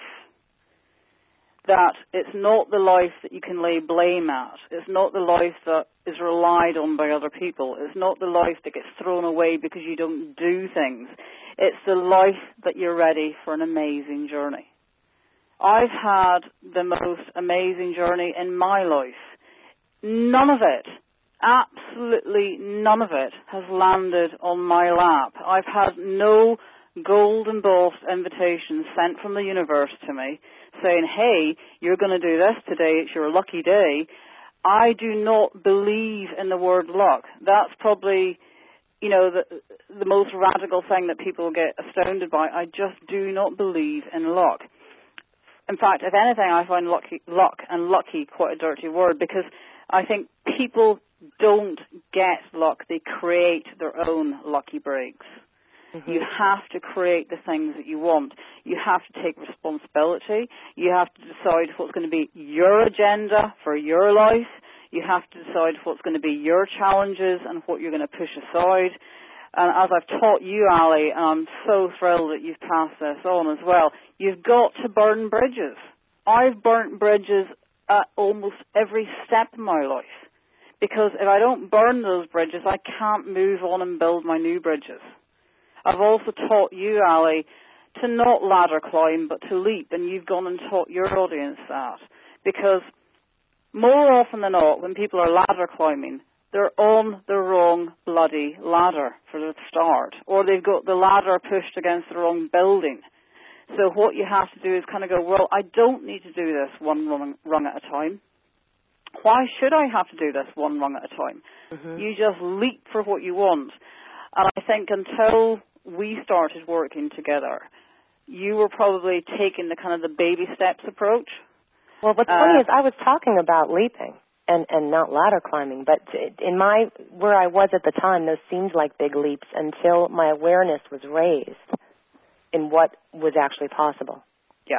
That it's not the life that you can lay blame at. It's not the life that is relied on by other people. It's not the life that gets thrown away because you don't do things. It's the life that you're ready for an amazing journey. I've had the most amazing journey in my life. None of it, absolutely none of it, has landed on my lap. I've had no gold embossed invitation sent from the universe to me saying, hey, you're going to do this today, it's your lucky day. I do not believe in the word luck. That's probably, the most radical thing that people get astounded by. I just do not believe in luck. In fact, if anything, I find luck and lucky quite a dirty word, because I think people don't get luck. They create their own lucky breaks. Mm-hmm. You have to create the things that you want. You have to take responsibility. You have to decide what's going to be your agenda for your life. You have to decide what's going to be your challenges and what you're going to push aside. And as I've taught you, Ali, and I'm so thrilled that you've passed this on as well, you've got to burn bridges. I've burnt bridges at almost every step in my life. Because if I don't burn those bridges, I can't move on and build my new bridges. I've also taught you, Ali, to not ladder climb, but to leap. And you've gone and taught your audience that. Because more often than not, when people are ladder climbing, they're on the wrong bloody ladder for the start. Or they've got the ladder pushed against the wrong building. So what you have to do is kind of go, well, I don't need to do this one rung at a time. Why should I have to do this one rung at a time? Mm-hmm. You just leap for what you want. And I think until we started working together, you were probably taking the kind of the baby steps approach. Well, what's funny is I was talking about leaping and not ladder climbing, but in where I was at the time, those seemed like big leaps until my awareness was raised in what was actually possible. Yeah.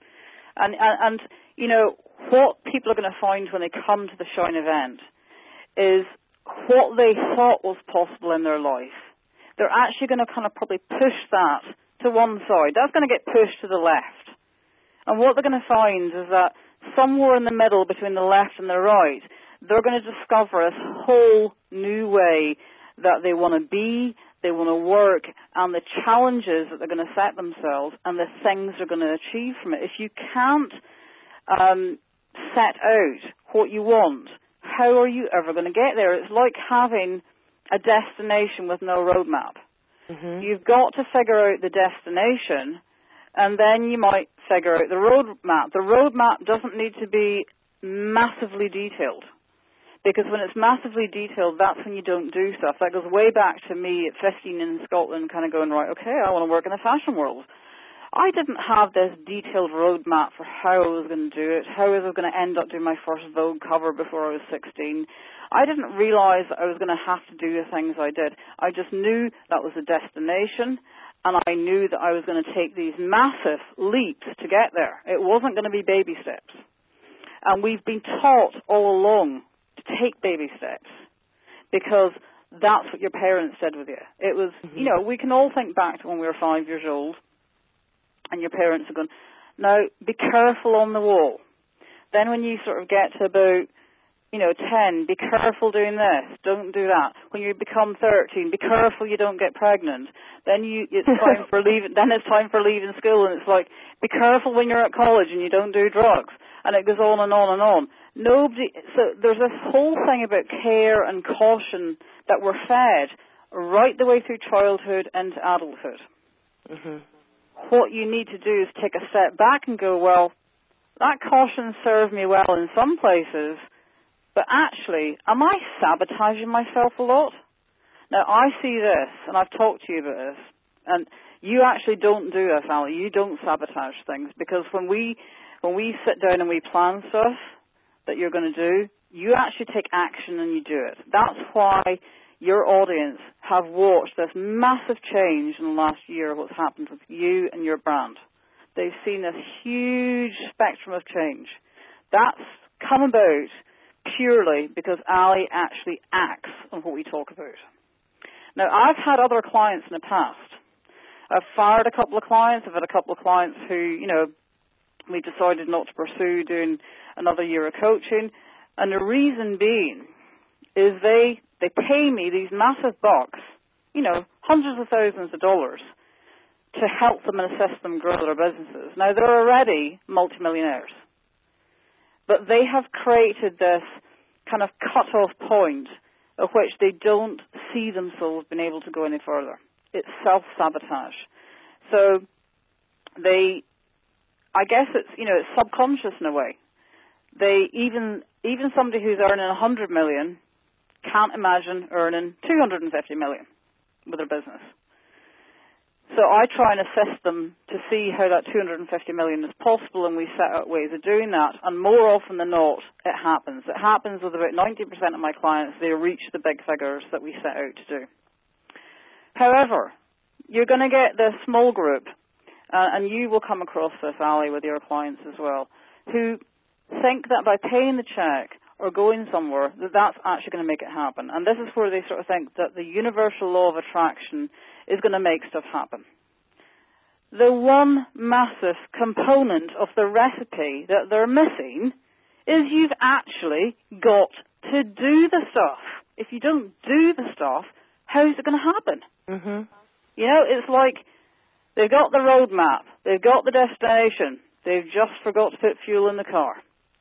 And what people are going to find when they come to the Shine event is what they thought was possible in their life. They're actually going to kind of probably push that to one side. That's going to get pushed to the left. And what they're going to find is that somewhere in the middle between the left and the right, they're going to discover a whole new way that they want to be, they want to work, and the challenges that they're going to set themselves and the things they're going to achieve from it. If you can't set out what you want, how are you ever going to get there? It's like having a destination with no roadmap. Mm-hmm. You've got to figure out the destination, and then you might figure out the roadmap. The roadmap doesn't need to be massively detailed, because when it's massively detailed, that's when you don't do stuff. That goes way back to me at 15 in Scotland, kind of going, right, okay, I want to work in the fashion world. I didn't have this detailed roadmap for how I was going to do it, how I was going to end up doing my first Vogue cover before I was 16. I didn't realize that I was going to have to do the things I did. I just knew that was the destination, and I knew that I was going to take these massive leaps to get there. It wasn't going to be baby steps. And we've been taught all along to take baby steps because that's what your parents did with you. It was, we can all think back to when we were 5 years old, and your parents are going, now, be careful on the wall. Then when you sort of get to about, 10, be careful doing this, don't do that. When you become 13, be careful you don't get pregnant. Then it's time for leaving. Then it's time for leaving school, and it's like, be careful when you're at college and you don't do drugs. And it goes on and on and on. So there's this whole thing about care and caution that we're fed right the way through childhood into adulthood. Mm-hmm. What you need to do is take a step back and go, well, that caution served me well in some places, but actually, am I sabotaging myself a lot? Now, I see this, and I've talked to you about this, and you actually don't do this, Ali. You don't sabotage things, because when we sit down and we plan stuff that you're going to do, you actually take action and you do it. That's why your audience have watched this massive change in the last year, what's happened with you and your brand. They've seen this huge spectrum of change. That's come about purely because Ali actually acts on what we talk about. Now, I've had other clients in the past. I've fired a couple of clients. I've had a couple of clients who, we decided not to pursue doing another year of coaching. And the reason being is they pay me these massive bucks, hundreds of thousands of dollars, to help them and assist them grow their businesses. Now, they're already multimillionaires, but they have created this kind of cut-off point at which they don't see themselves being able to go any further. It's self-sabotage. So I guess it's subconscious in a way. Even somebody who's earning 100 million can't imagine earning 250 million with their business. So I try and assist them to see how that 250 million is possible, and we set out ways of doing that. And more often than not, it happens. It happens with about 90% of my clients. They reach the big figures that we set out to do. However, you're going to get this small group, and you will come across this, Ali, with your clients as well, who think that by paying the check or going somewhere, that's actually going to make it happen. And this is where they sort of think that the universal law of attraction is going to make stuff happen. The one massive component of the recipe that they're missing is you've actually got to do the stuff. If you don't do the stuff, how's it going to happen? Mm-hmm. It's like they've got the roadmap, they've got the destination, they've just forgot to put fuel in the car.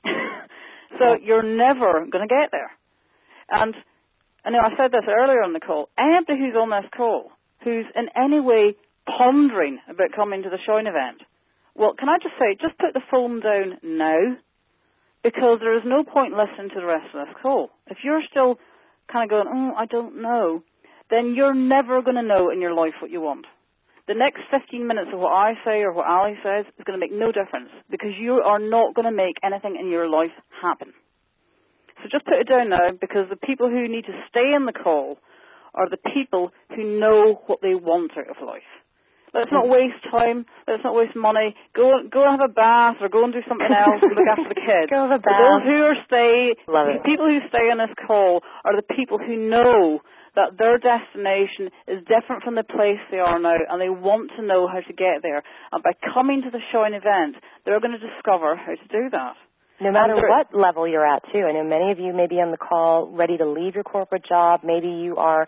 So you're never going to get there. And I know I said this earlier on the call. Anybody who's on this call who's in any way pondering about coming to the Shine event, well, can I just say, just put the phone down now, because there is no point listening to the rest of this call. If you're still kind of going, I don't know, then you're never going to know in your life what you want. The next 15 minutes of what I say or what Ali says is going to make no difference, because you are not going to make anything in your life happen. So just put it down now, because the people who need to stay in the call are the people who know what they want out of life. Let's not waste time. Let's not waste money. Go and have a bath, or go and do something else and look after the kids. Go have a bath. Those who are the people who stay on this call are the people who know that their destination is different from the place they are now, and they want to know how to get there. And by coming to the Shine event, they're going to discover how to do that. No matter what level you're at, too. I know many of you may be on the call ready to leave your corporate job. Maybe you are,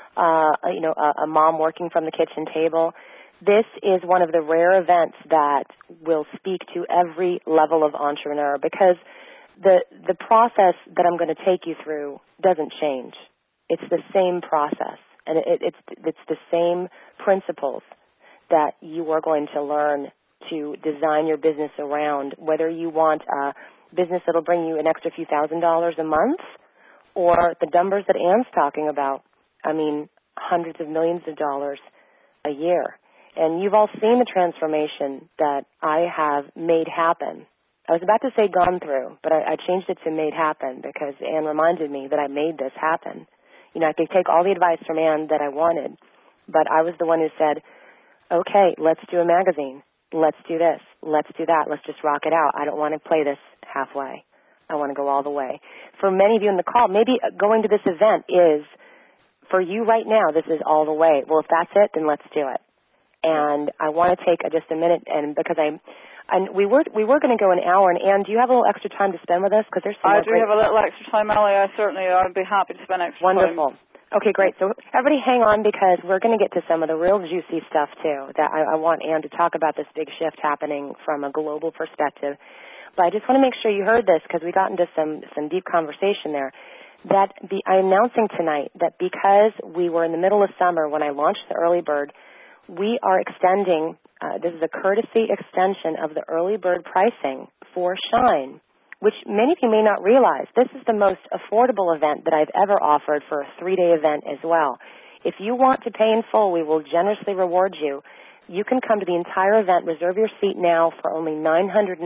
a mom working from the kitchen table. This is one of the rare events that will speak to every level of entrepreneur, because the process that I'm going to take you through doesn't change. It's the same process, and it's the same principles that you are going to learn to design your business around, whether you want a business that will bring you an extra few $1,000s a month, or the numbers that Anne's talking about. I mean, hundreds of millions of dollars a year. And you've all seen the transformation that I have made happen. I was about to say gone through, but I changed it to made happen, because Anne reminded me that I made this happen. I could take all the advice from Anne that I wanted, but I was the one who said, okay, let's do a magazine. Let's do this. Let's do that. Let's just rock it out. I don't want to play this halfway. I want to go all the way. For many of you in the call, maybe going to this event is, for you right now, this is all the way. Well, if that's it, then let's do it. And I want to take just a minute, and because we were going to go an hour, and Anne, do you have a little extra time to spend with us? Because there's some I do have a little extra time, Ali. I'd be happy to spend extra time. Wonderful. Okay, great. So everybody hang on, because we're going to get to some of the real juicy stuff, too, that I want Anne to talk about, this big shift happening from a global perspective. But I just want to make sure you heard this, because we got into some deep conversation there, that I'm announcing tonight that because we were in the middle of summer when I launched the Early Bird, we are extending, this is a courtesy extension of the Early Bird pricing for Shine, which many of you may not realize. This is the most affordable event that I've ever offered for a 3-day event as well. If you want to pay in full, we will generously reward you. You can come to the entire event, reserve your seat now for only $997.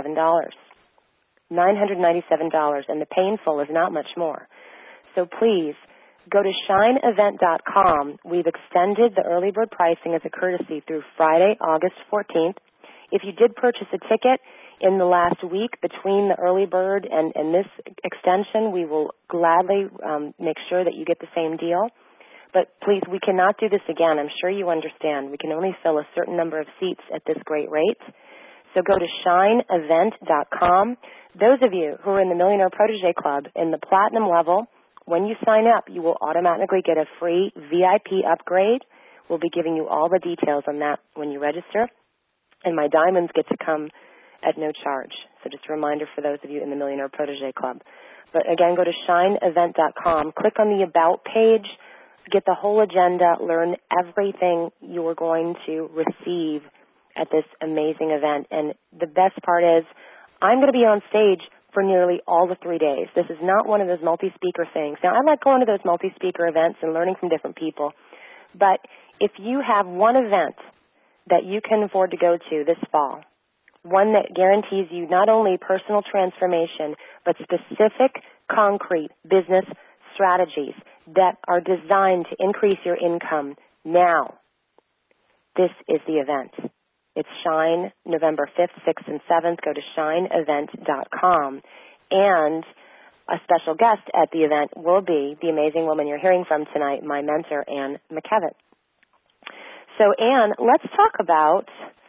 $997, and the pay in full is not much more. So please, go to shineevent.com. We've extended the early bird pricing as a courtesy through Friday, August 14th. If you did purchase a ticket in the last week between the early bird and this extension, we will gladly make sure that you get the same deal. But please, we cannot do this again. I'm sure you understand. We can only fill a certain number of seats at this great rate. So go to shineevent.com. Those of you who are in the Millionaire Protégé Club in the platinum level, when you sign up, you will automatically get a free VIP upgrade. We'll be giving you all the details on that when you register. And my diamonds get to come at no charge. So just a reminder for those of you in the Millionaire Protégé Club. But again, go to shineevent.com, click on the About page, get the whole agenda, learn everything you are going to receive at this amazing event. And the best part is I'm going to be on stage for nearly all the 3 days. This is not one of those multi-speaker things. Now, I like going to those multi-speaker events and learning from different people. But if you have one event that you can afford to go to this fall, one that guarantees you not only personal transformation, but specific, concrete business strategies that are designed to increase your income now, this is the event. It's Shine, November 5th, 6th, and 7th. Go to shineevent.com. And a special guest at the event will be the amazing woman you're hearing from tonight, my mentor, Anne McKevitt. So, Anne, let's talk about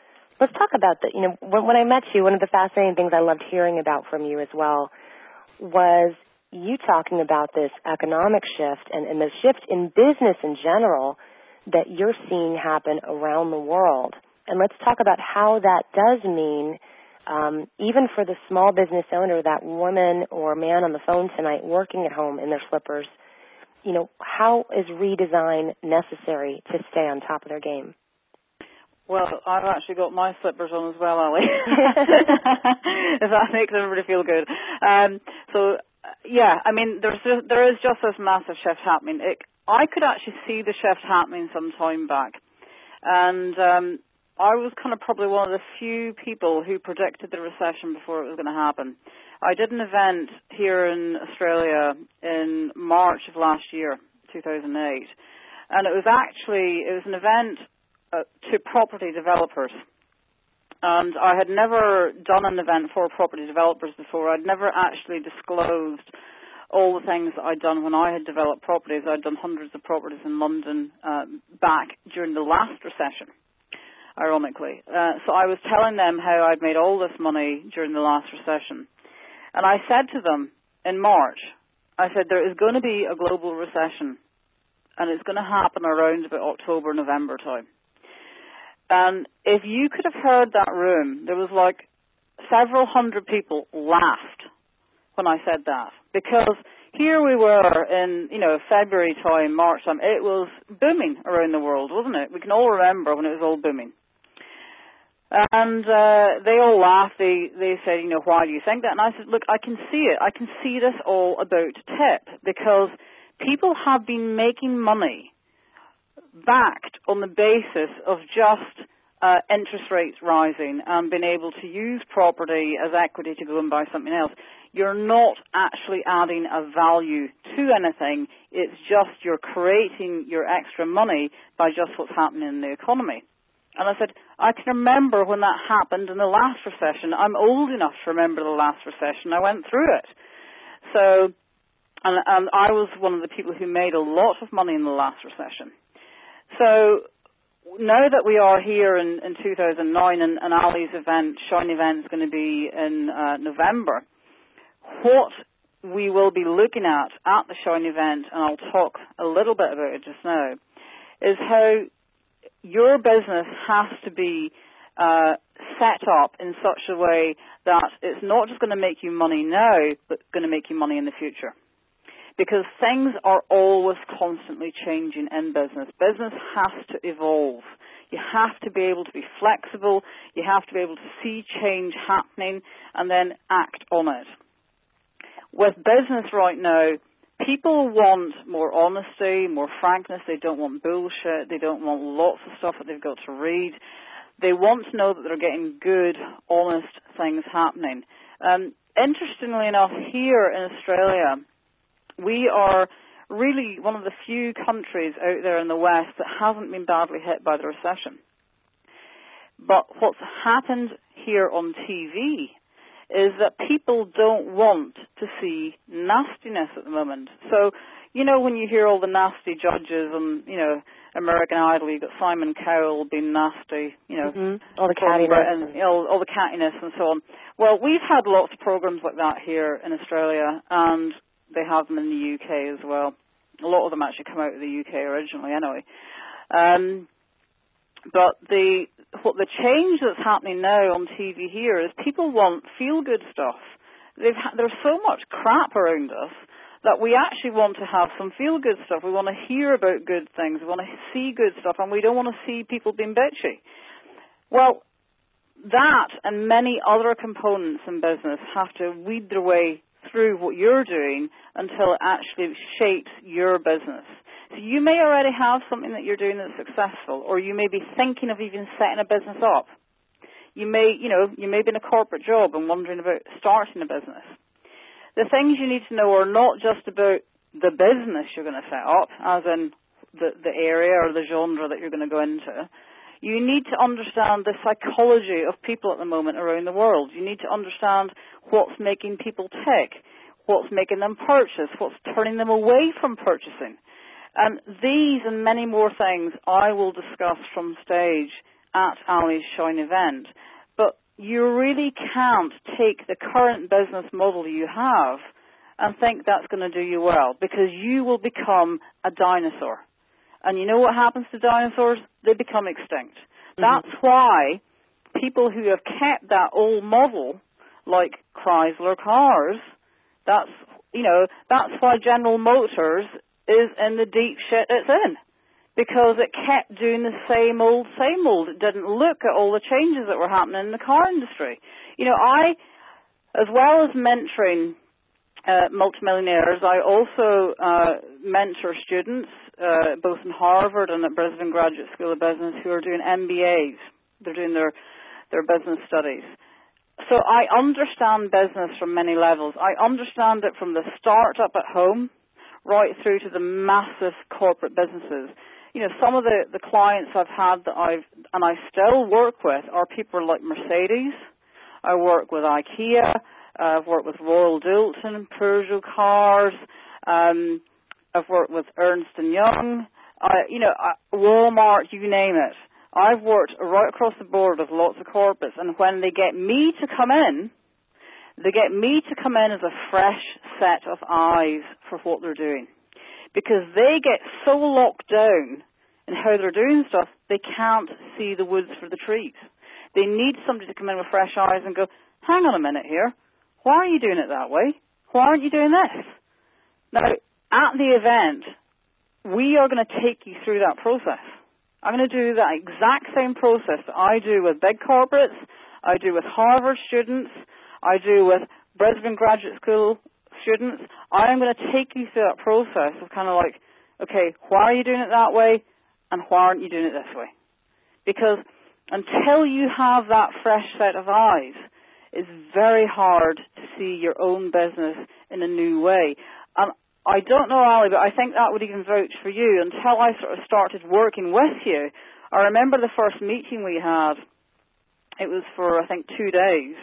when I met you, one of the fascinating things I loved hearing about from you as well was you talking about this economic shift and the shift in business in general that you're seeing happen around the world. And let's talk about how that does mean, even for the small business owner, that woman or man on the phone tonight working at home in their slippers, how is redesign necessary to stay on top of their game? Well, I've actually got my slippers on as well, Ali. If that makes everybody feel good. There is just this massive shift happening. I could actually see the shift happening some time back. And I was kind of probably one of the few people who predicted the recession before it was going to happen. I did an event here in Australia in March of last year, 2008. And it was an event to property developers. And I had never done an event for property developers before. I'd never actually disclosed all the things that I'd done when I had developed properties. I'd done hundreds of properties in London back during the last recession, ironically. So I was telling them how I'd made all this money during the last recession. And I said to them in March, I said, there is going to be a global recession, and it's going to happen around about October, November time. And if you could have heard that room, there was like several hundred people laughed when I said that. Because here we were in, February time, March time. It was booming around the world, wasn't it? We can all remember when it was all booming. And they all laughed. They said, why do you think that? And I said, look, I can see it. I can see this all about to tip because people have been making money backed on the basis of just interest rates rising and being able to use property as equity to go and buy something else. You're not actually adding a value to anything. It's just you're creating your extra money by just what's happening in the economy. And I said, I can remember when that happened in the last recession. I'm old enough to remember the last recession. I went through it. So, and I was one of the people who made a lot of money in the last recession. So now that we are here in 2009 and Ali's event, Shine event, is going to be in November, what we will be looking at the Shine event, and I'll talk a little bit about it just now, is how your business has to be set up in such a way that it's not just going to make you money now, but going to make you money in the future. Because things are always constantly changing in business. Business has to evolve. You have to be able to be flexible. You have to be able to see change happening and then act on it. With business right now, people want more honesty, more frankness. They don't want bullshit. They don't want lots of stuff that they've got to read. They want to know that they're getting good, honest things happening. Interestingly enough, here in Australia, we are really one of the few countries out there in the West that hasn't been badly hit by the recession. But what's happened here on TV is that people don't want to see nastiness at the moment. So, You know, when you hear all the nasty judges on, you know, American Idol, you've got Simon Cowell being nasty, you know, all the cattiness, and, you know, all the cattiness and so on. Well, we've had lots of programs like that here in Australia, and they have them in the UK as well. A lot of them actually come out of the UK originally, anyway. But the change that's happening now on TV here is people want feel-good stuff. There's so much crap around us that we actually want to have some feel-good stuff. We want to hear about good things. We want to see good stuff, and we don't want to see people being bitchy. Well, that and many other components in business have to weed their way through what you're doing until it actually shapes your business. So you may already have something that you're doing that's successful, or you may be thinking of even setting a business up. You may be in a corporate job and wondering about starting a business. The things you need to know are not just about the business you're going to set up, as in the area or the genre that you're going to go into. You need to understand the psychology of people at the moment around the world. You need to understand what's making people tick, what's making them purchase, what's turning them away from purchasing. And these and many more things I will discuss from stage at Ali's Shine event. But you really can't take the current business model you have and think that's going to do you well, because you will become a dinosaur. And you know what happens to dinosaurs? They become extinct. That's why people who have kept that old model, like Chrysler cars, that's why General Motors is in the deep shit it's in. Because it kept doing the same old. It didn't look at all the changes that were happening in the car industry. You know, I, as well as mentoring multimillionaires, I also mentor students, both in Harvard and at Brisbane Graduate School of Business, who are doing MBAs. They're doing their business studies. So I understand business from many levels. I understand it from the start-up at home right through to the massive corporate businesses. You know, some of the clients I've had that I still work with are people like Mercedes. I work with IKEA. I've worked with Royal Doulton, Peugeot Cars. I've worked with Ernst & Young. Walmart, you name it. I've worked right across the board with lots of corporates, and when they get me to come in, they get me to come in as a fresh set of eyes for what they're doing. Because they get so locked down in how they're doing stuff, they can't see the woods for the trees. They need somebody to come in with fresh eyes and go, hang on a minute here, why are you doing it that way? Why aren't you doing this? Now, at the event, we are going to take you through that process. I'm going to do that exact same process that I do with big corporates, I do with Harvard students, I do with Brisbane Graduate School students. I am going to take you through that process of kind of like, okay, why are you doing it that way, and why aren't you doing it this way? Because until you have that fresh set of eyes, it's very hard to see your own business in a new way. And I don't know, Ali, but I think that would even vouch for you. Until I sort of started working with you, I remember the first meeting we had. It was for, I think, 2 days.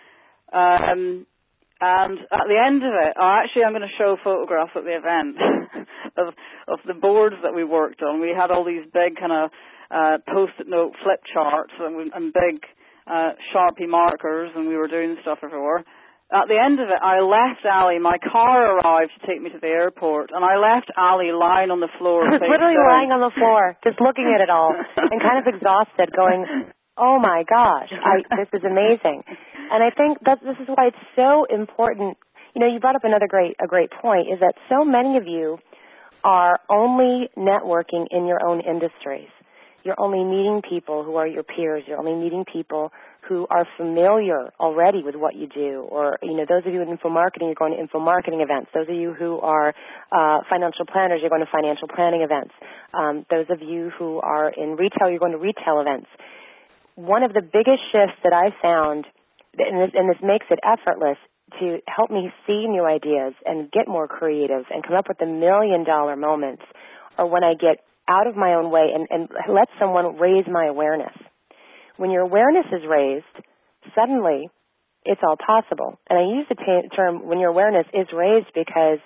And at the end of it, I'm going to show photographs at the event of the boards that we worked on. We had all these big kind of post-it note flip charts and big Sharpie markers, and we were doing stuff everywhere. At the end of it, I left Ali. My car arrived to take me to the airport, and I left Ali lying on the floor. I was literally lying on the floor, just looking at it all, and kind of exhausted, going, oh my gosh, this is amazing. And I think that this is why it's so important. You know, you brought up a great point, is that so many of you are only networking in your own industries. You're only meeting people who are your peers. You're only meeting people who are familiar already with what you do. Or, you know, those of you in info marketing, you're going to info marketing events. Those of you who are financial planners, you're going to financial planning events. Those of you who are in retail, you're going to retail events. One of the biggest shifts that I found, and this makes it effortless, to help me see new ideas and get more creative and come up with the $1 million moments, are when I get out of my own way and let someone raise my awareness. When your awareness is raised, suddenly it's all possible. And I use the term when your awareness is raised because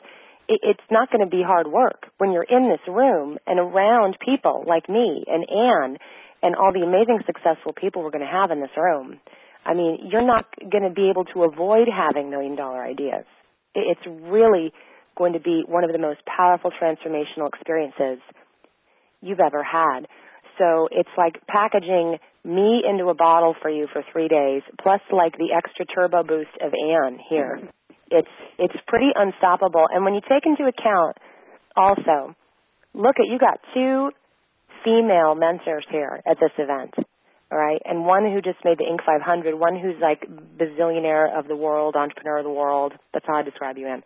it's not going to be hard work when you're in this room and around people like me and Anne and all the amazing successful people we're going to have in this room. I mean, you're not going to be able to avoid having million-dollar ideas. It's really going to be one of the most powerful transformational experiences you've ever had. So it's like packaging me into a bottle for you for 3 days, plus like the extra turbo boost of Anne here. It's pretty unstoppable. And when you take into account also, look at, you got 2 female mentors here at this event, all right? And one who just made the Inc. 500, one who's like bazillionaire of the world, entrepreneur of the world. That's how I describe you, Anne.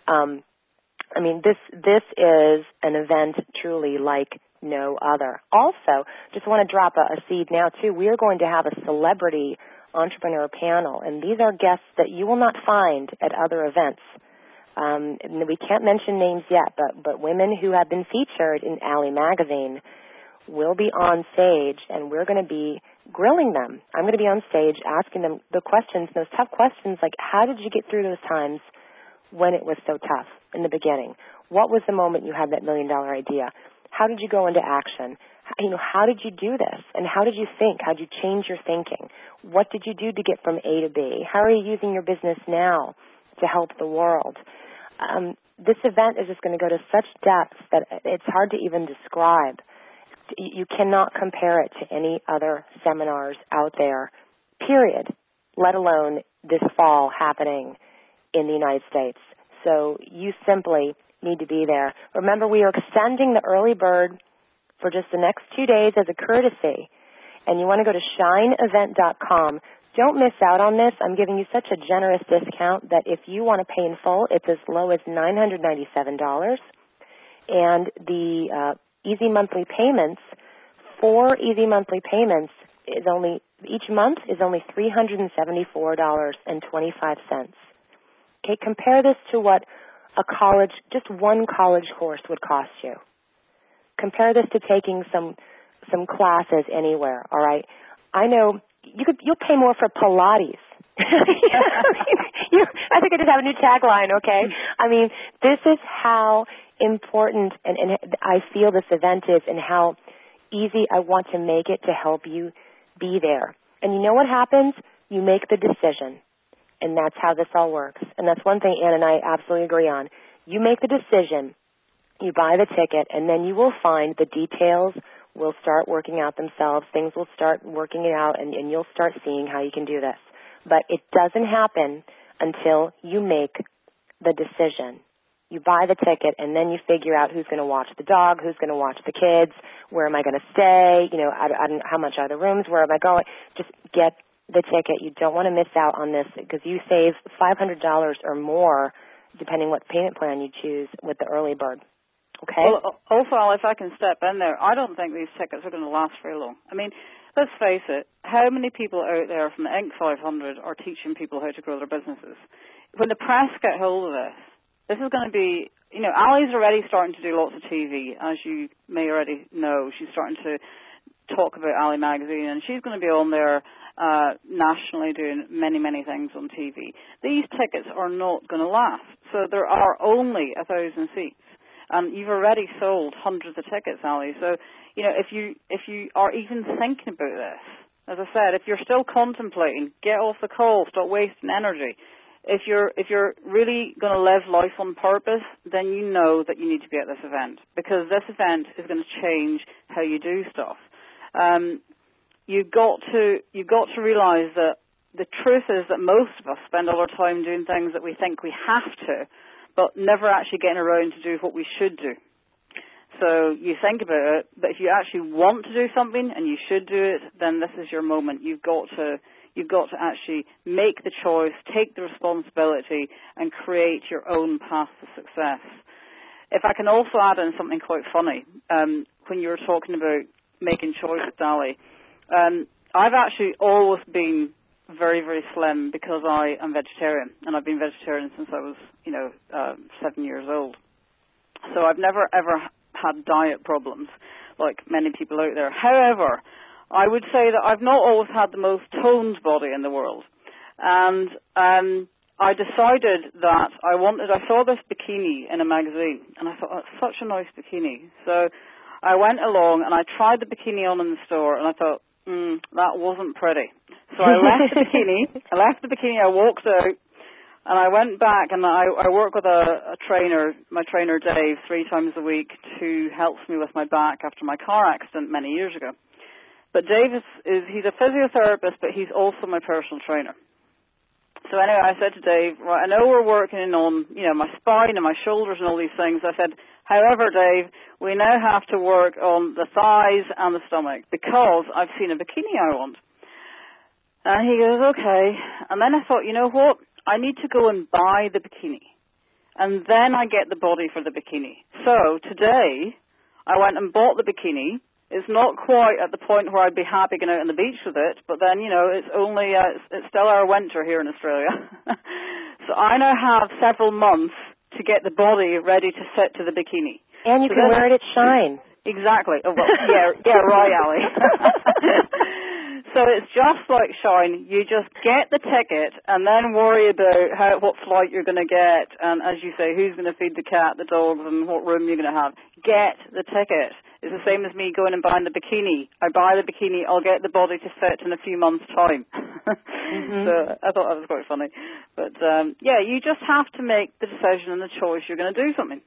I mean, this is an event truly like no other. Also, just want to drop a seed now, too. We are going to have a celebrity entrepreneur panel, and these are guests that you will not find at other events. And we can't mention names yet, but women who have been featured in Alley Magazine will be on stage, and we're going to be grilling them. I'm going to be on stage asking them the questions, those tough questions, like how did you get through those times when it was so tough in the beginning? What was the moment you had that $1 million idea? How did you go into action? How did you do this? And how did you think? How did you change your thinking? What did you do to get from A to B? How are you using your business now to help the world? This event is just going to go to such depth that it's hard to even describe. You cannot compare it to any other seminars out there, period, let alone this fall happening in the United States. So you simply need to be there. Remember, we are extending the early bird for just the next 2 days as a courtesy, and you want to go to shineevent.com. Don't miss out on this. I'm giving you such a generous discount that if you want to pay in full, it's as low as $997, and the easy monthly payments, 4 easy monthly payments is only, each month is only $374.25. Okay, compare this to what a college, just one college course would cost you. Compare this to taking some classes anywhere, all right? I know you'll pay more for Pilates. I think I just have a new tagline, okay? I mean, this is how important and I feel this event is and how easy I want to make it to help you be there. And you know what happens? You make the decision. And that's how this all works. And that's one thing Ann and I absolutely agree on. You make the decision, you buy the ticket, and then you will find the details will start working out themselves. Things will start working it out, and you'll start seeing how you can do this. But it doesn't happen until you make the decision. You buy the ticket, and then you figure out who's going to watch the dog, who's going to watch the kids, where am I going to stay, how much are the rooms, where am I going. Just get the ticket. You don't want to miss out on this because you save $500 or more, depending what payment plan you choose with the early bird. Okay? Well, also, if I can step in there, I don't think these tickets are going to last very long. I mean, let's face it, how many people out there from the Inc. 500 are teaching people how to grow their businesses? When the press get hold of this is going to be, Ali's already starting to do lots of TV, as you may already know. She's starting to talk about Ali Magazine, and she's going to be on there nationally doing many, many things on TV. These tickets are not going to last. So there are only 1,000 seats. And you've already sold hundreds of tickets, Ali. So, if you are even thinking about this, as I said, if you're still contemplating, get off the call, stop wasting energy. If you're really going to live life on purpose, then you know that you need to be at this event, because this event is going to change how you do stuff. You've got to realize that the truth is that most of us spend all our time doing things that we think we have to, but never actually getting around to do what we should do. So you think about it, but if you actually want to do something and you should do it, then this is your moment. You've got to actually make the choice, take the responsibility, and create your own path to success. If I can also add in something quite funny, when you were talking about making choices, Ali, I've actually always been very, very slim because I am vegetarian, and I've been vegetarian since I was, 7 years old. So I've never, ever had diet problems like many people out there. However, I would say that I've not always had the most toned body in the world. And I decided that I saw this bikini in a magazine, and I thought, oh, it's such a nice bikini. So I went along and I tried the bikini on in the store, and I thought, that wasn't pretty. So I left the bikini, I walked out, and I went back, and I work with a trainer, my trainer Dave, 3 times a week, who helps me with my back after my car accident many years ago. But Dave he's a physiotherapist, but he's also my personal trainer. So anyway, I said to Dave, right, I know we're working on, my spine and my shoulders and all these things. I said, however, Dave, we now have to work on the thighs and the stomach because I've seen a bikini I want. And he goes, okay. And then I thought, you know what? I need to go and buy the bikini. And then I get the body for the bikini. So today, I went and bought the bikini. It's not quite at the point where I'd be happy going out on the beach with it, but then, it's only, it's still our winter here in Australia. So I now have several months to get the body ready to fit to the bikini. And you can wear it at Shine. Exactly. Oh, well, yeah, right, Ali. So it's just like Shine. You just get the ticket and then worry about what flight you're going to get, and as you say, who's going to feed the cat, the dogs, and what room you're going to have. Get the ticket. It's the same as me going and buying the bikini. I buy the bikini, I'll get the body to fit in a few months' time. So I thought that was quite funny. But, you just have to make the decision and the choice you're going to do something.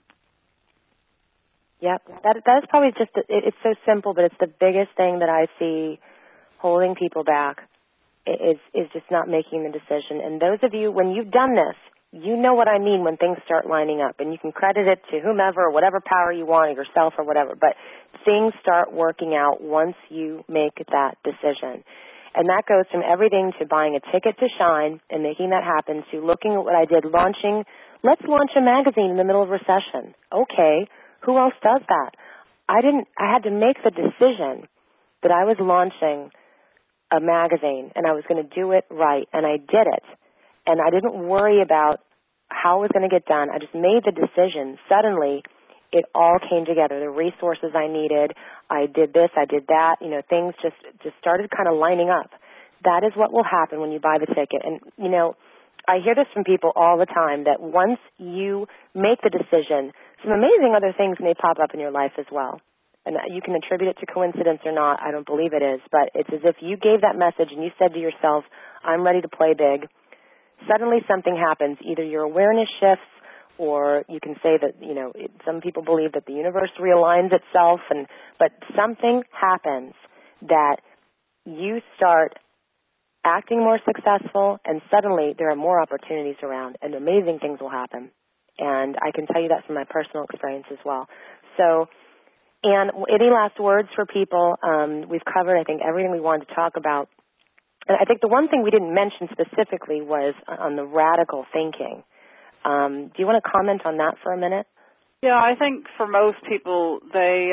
Yep. That is probably just, it's so simple, but it's the biggest thing that I see holding people back is just not making the decision. And those of you, when you've done this, you know what I mean when things start lining up. And you can credit it to whomever or whatever power you want, or yourself or whatever. But things start working out once you make that decision. And that goes from everything to buying a ticket to Shine and making that happen to looking at what I did, let's launch a magazine in the middle of recession. Okay, who else does that? I had to make the decision that I was launching a magazine and I was going to do it right, and I did it. And I didn't worry about how it was going to get done. I just made the decision. Suddenly, it all came together. The resources I needed, I did this, I did that. Things just started kind of lining up. That is what will happen when you buy the ticket. And, I hear this from people all the time, that once you make the decision, some amazing other things may pop up in your life as well. And you can attribute it to coincidence or not. I don't believe it is. But it's as if you gave that message and you said to yourself, I'm ready to play big. Suddenly something happens. Either your awareness shifts, or you can say that, some people believe that the universe realigns itself, but something happens that you start acting more successful, and suddenly there are more opportunities around, and amazing things will happen. And I can tell you that from my personal experience as well. So, and any last words for people? We've covered, I think, everything we wanted to talk about. And I think the one thing we didn't mention specifically was on the radical thinking. Do you want to comment on that for a minute? Yeah, I think for most people, they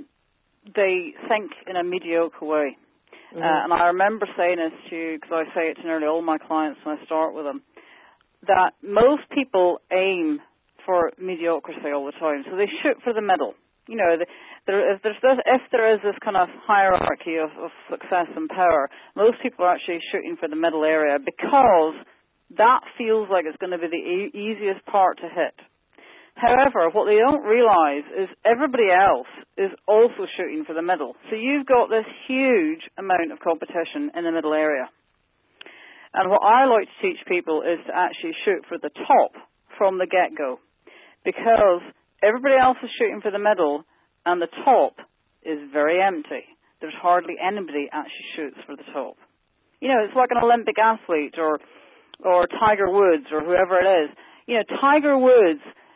think in a mediocre way. Mm-hmm. And I remember saying this to you, because I say it to nearly all my clients when I start with them, that most people aim for mediocrity all the time. So they shoot for the middle. If there is this kind of hierarchy of success and power, most people are actually shooting for the middle area because that feels like it's going to be the easiest part to hit. However, what they don't realize is everybody else is also shooting for the middle. So you've got this huge amount of competition in the middle area. And what I like to teach people is to actually shoot for the top from the get-go, because everybody else is shooting for the middle and the top is very empty. There's hardly anybody actually shoots for the top. It's like an Olympic athlete or Tiger Woods or whoever it is. Tiger Woods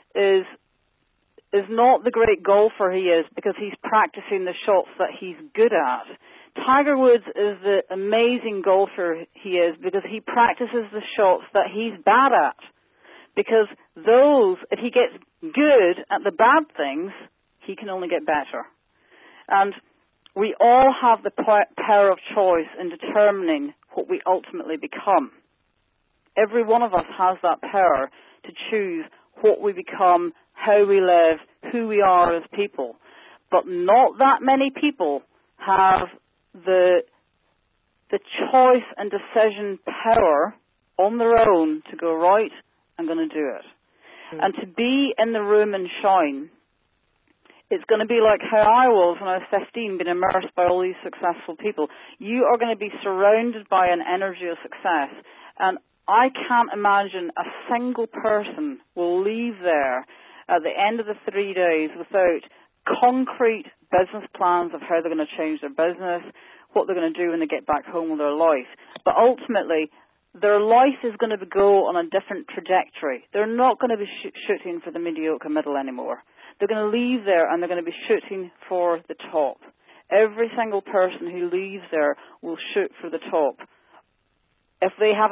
is not the great golfer he is because he's practicing the shots that he's good at. Tiger Woods is the amazing golfer he is because he practices the shots that he's bad at. Because if he gets good at the bad things, he can only get better. And we all have the power of choice in determining what we ultimately become. Every one of us has that power to choose what we become, how we live, who we are as people. But not that many people have the choice and decision power on their own to go, right, I'm going to do it. Mm-hmm. And to be in the room and shine, it's going to be like how I was when I was 15, being immersed by all these successful people. You are going to be surrounded by an energy of success. And I can't imagine a single person will leave there at the end of the 3 days without concrete business plans of how they're going to change their business, what they're going to do when they get back home with their life. But ultimately, their life is going to go on a different trajectory. They're not going to be shooting for the mediocre middle anymore. They're going to leave there and they're going to be shooting for the top. Every single person who leaves there will shoot for the top. If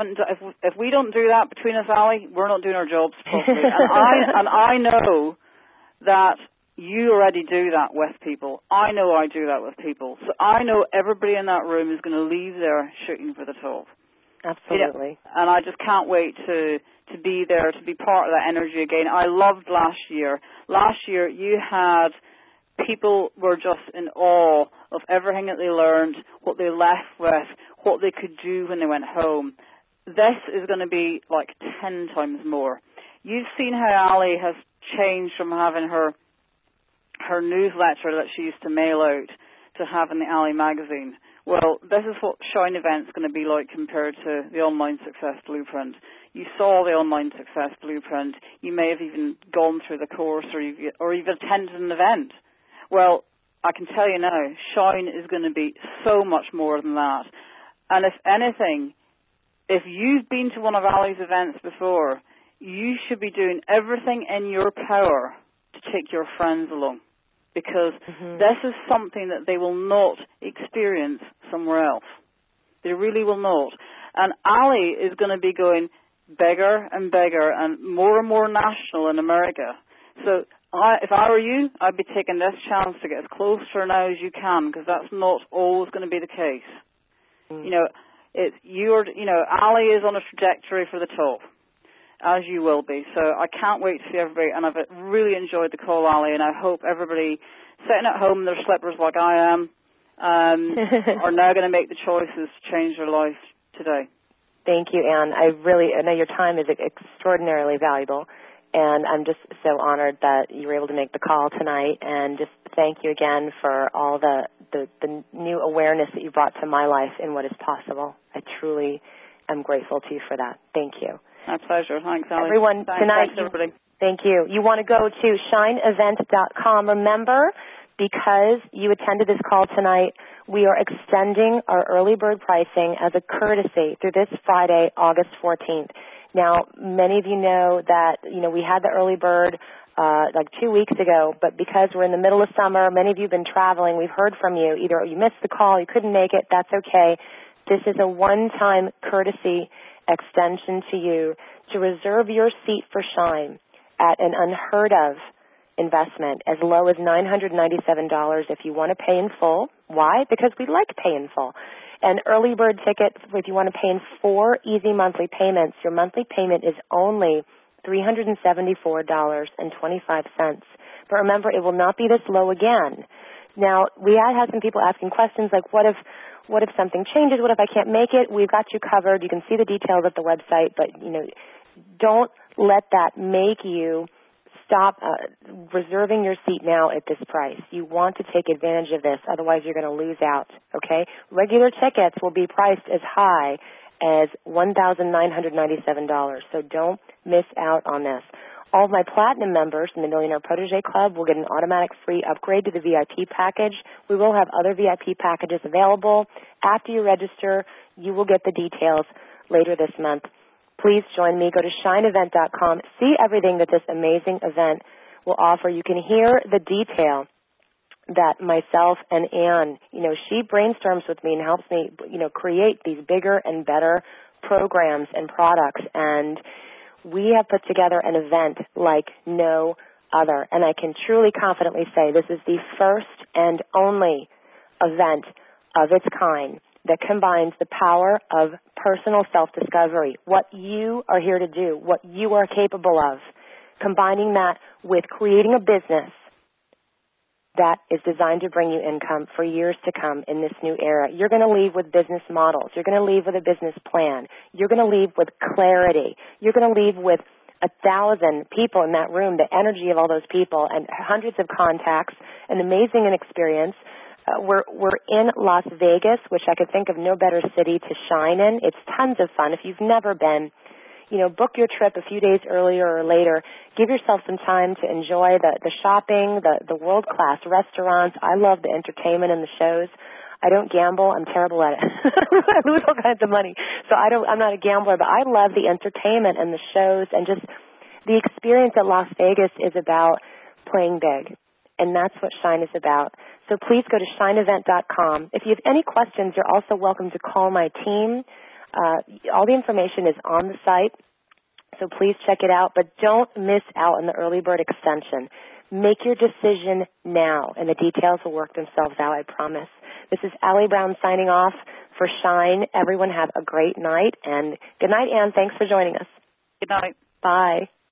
we don't do that between us, Ali, we're not doing our jobs properly. And I know that you already do that with people. I know I do that with people. So I know everybody in that room is going to leave there shooting for the top. Absolutely. Yeah, and I just can't wait to be there, to be part of that energy again. I loved last year. Last year you had people were just in awe of everything that they learned, what they left with, what they could do when they went home. This is going to be like 10 times more. You've seen how Ali has changed from having her newsletter that she used to mail out to having the Ali magazine. Well, this is what Shine Event's going to be like compared to the Online Success Blueprint. You saw the Online Success Blueprint. You may have even gone through the course or you've attended an event. Well, I can tell you now, Shine is going to be so much more than that. And if anything, if you've been to one of Ali's events before, you should be doing everything in your power to take your friends along. Because this is something that they will not experience somewhere else. They really will not. And Ali is going to be going bigger and bigger and more national in America. So if I were you, I'd be taking this chance to get as close to her now as you can, because that's not always going to be the case. You know, Ali is on a trajectory for the top, as you will be. So I can't wait to see everybody, and I've really enjoyed the call, Ali, and I hope everybody sitting at home in their slippers like I am are now going to make the choices to change their life today. Thank you, Anne. I know your time is extraordinarily valuable, and I'm just so honored that you were able to make the call tonight, and just thank you again for all the new awareness that you brought to my life in what is possible. I truly am grateful to you for that. Thank you. My pleasure. Thanks, Ali. Everyone, tonight, thanks, everybody. Thank you. You want to go to shineevent.com. Remember, because you attended this call tonight, we are extending our early bird pricing as a courtesy through this Friday, August 14th. Now, many of you know that, we had the early bird like 2 weeks ago, but because we're in the middle of summer, many of you have been traveling, we've heard from you. Either you missed the call, you couldn't make it, that's okay. This is a one-time courtesy extension to you to reserve your seat for Shine at an unheard of investment as low as $997 if you want to pay in full. Why? Because we like pay in full. And early bird tickets, if you want to pay in 4 easy monthly payments, your monthly payment is only $374.25. But remember, it will not be this low again. Now, we had some people asking questions like, what if something changes? What if I can't make it? We've got you covered. You can see the details at the website, but, don't let that make you stop reserving your seat now at this price. You want to take advantage of this, otherwise you're going to lose out, okay? Regular tickets will be priced as high as $1,997, so don't miss out on this. All of my platinum members in the Millionaire Protégé Club will get an automatic free upgrade to the VIP package. We will have other VIP packages available. After you register, you will get the details later this month. Please join me. Go to shineevent.com. See everything that this amazing event will offer. You can hear the detail that myself and Anne, she brainstorms with me and helps me, create these bigger and better programs and products. And we have put together an event like no other. And I can truly confidently say this is the first and only event of its kind that combines the power of personal self-discovery, what you are here to do, what you are capable of, combining that with creating a business that is designed to bring you income for years to come in this new era. You're going to leave with business models. You're going to leave with a business plan. You're going to leave with clarity. You're going to leave with 1,000 people in that room, the energy of all those people, and hundreds of contacts, an amazing experience. We're in Las Vegas, which I could think of no better city to shine in. It's tons of fun. If you've never been, book your trip a few days earlier or later. Give yourself some time to enjoy the shopping, the world-class restaurants. I love the entertainment and the shows. I don't gamble. I'm terrible at it. I lose all kinds of money. So I'm not a gambler, but I love the entertainment and the shows, and just the experience at Las Vegas is about playing big. And that's what Shine is about. So please go to shineevent.com. If you have any questions, you're also welcome to call my team. All the information is on the site, so please check it out. But don't miss out on the early bird extension. Make your decision now, and the details will work themselves out, I promise. This is Allie Brown signing off for Shine. Everyone have a great night, and good night, Anne. Thanks for joining us. Good night. Bye.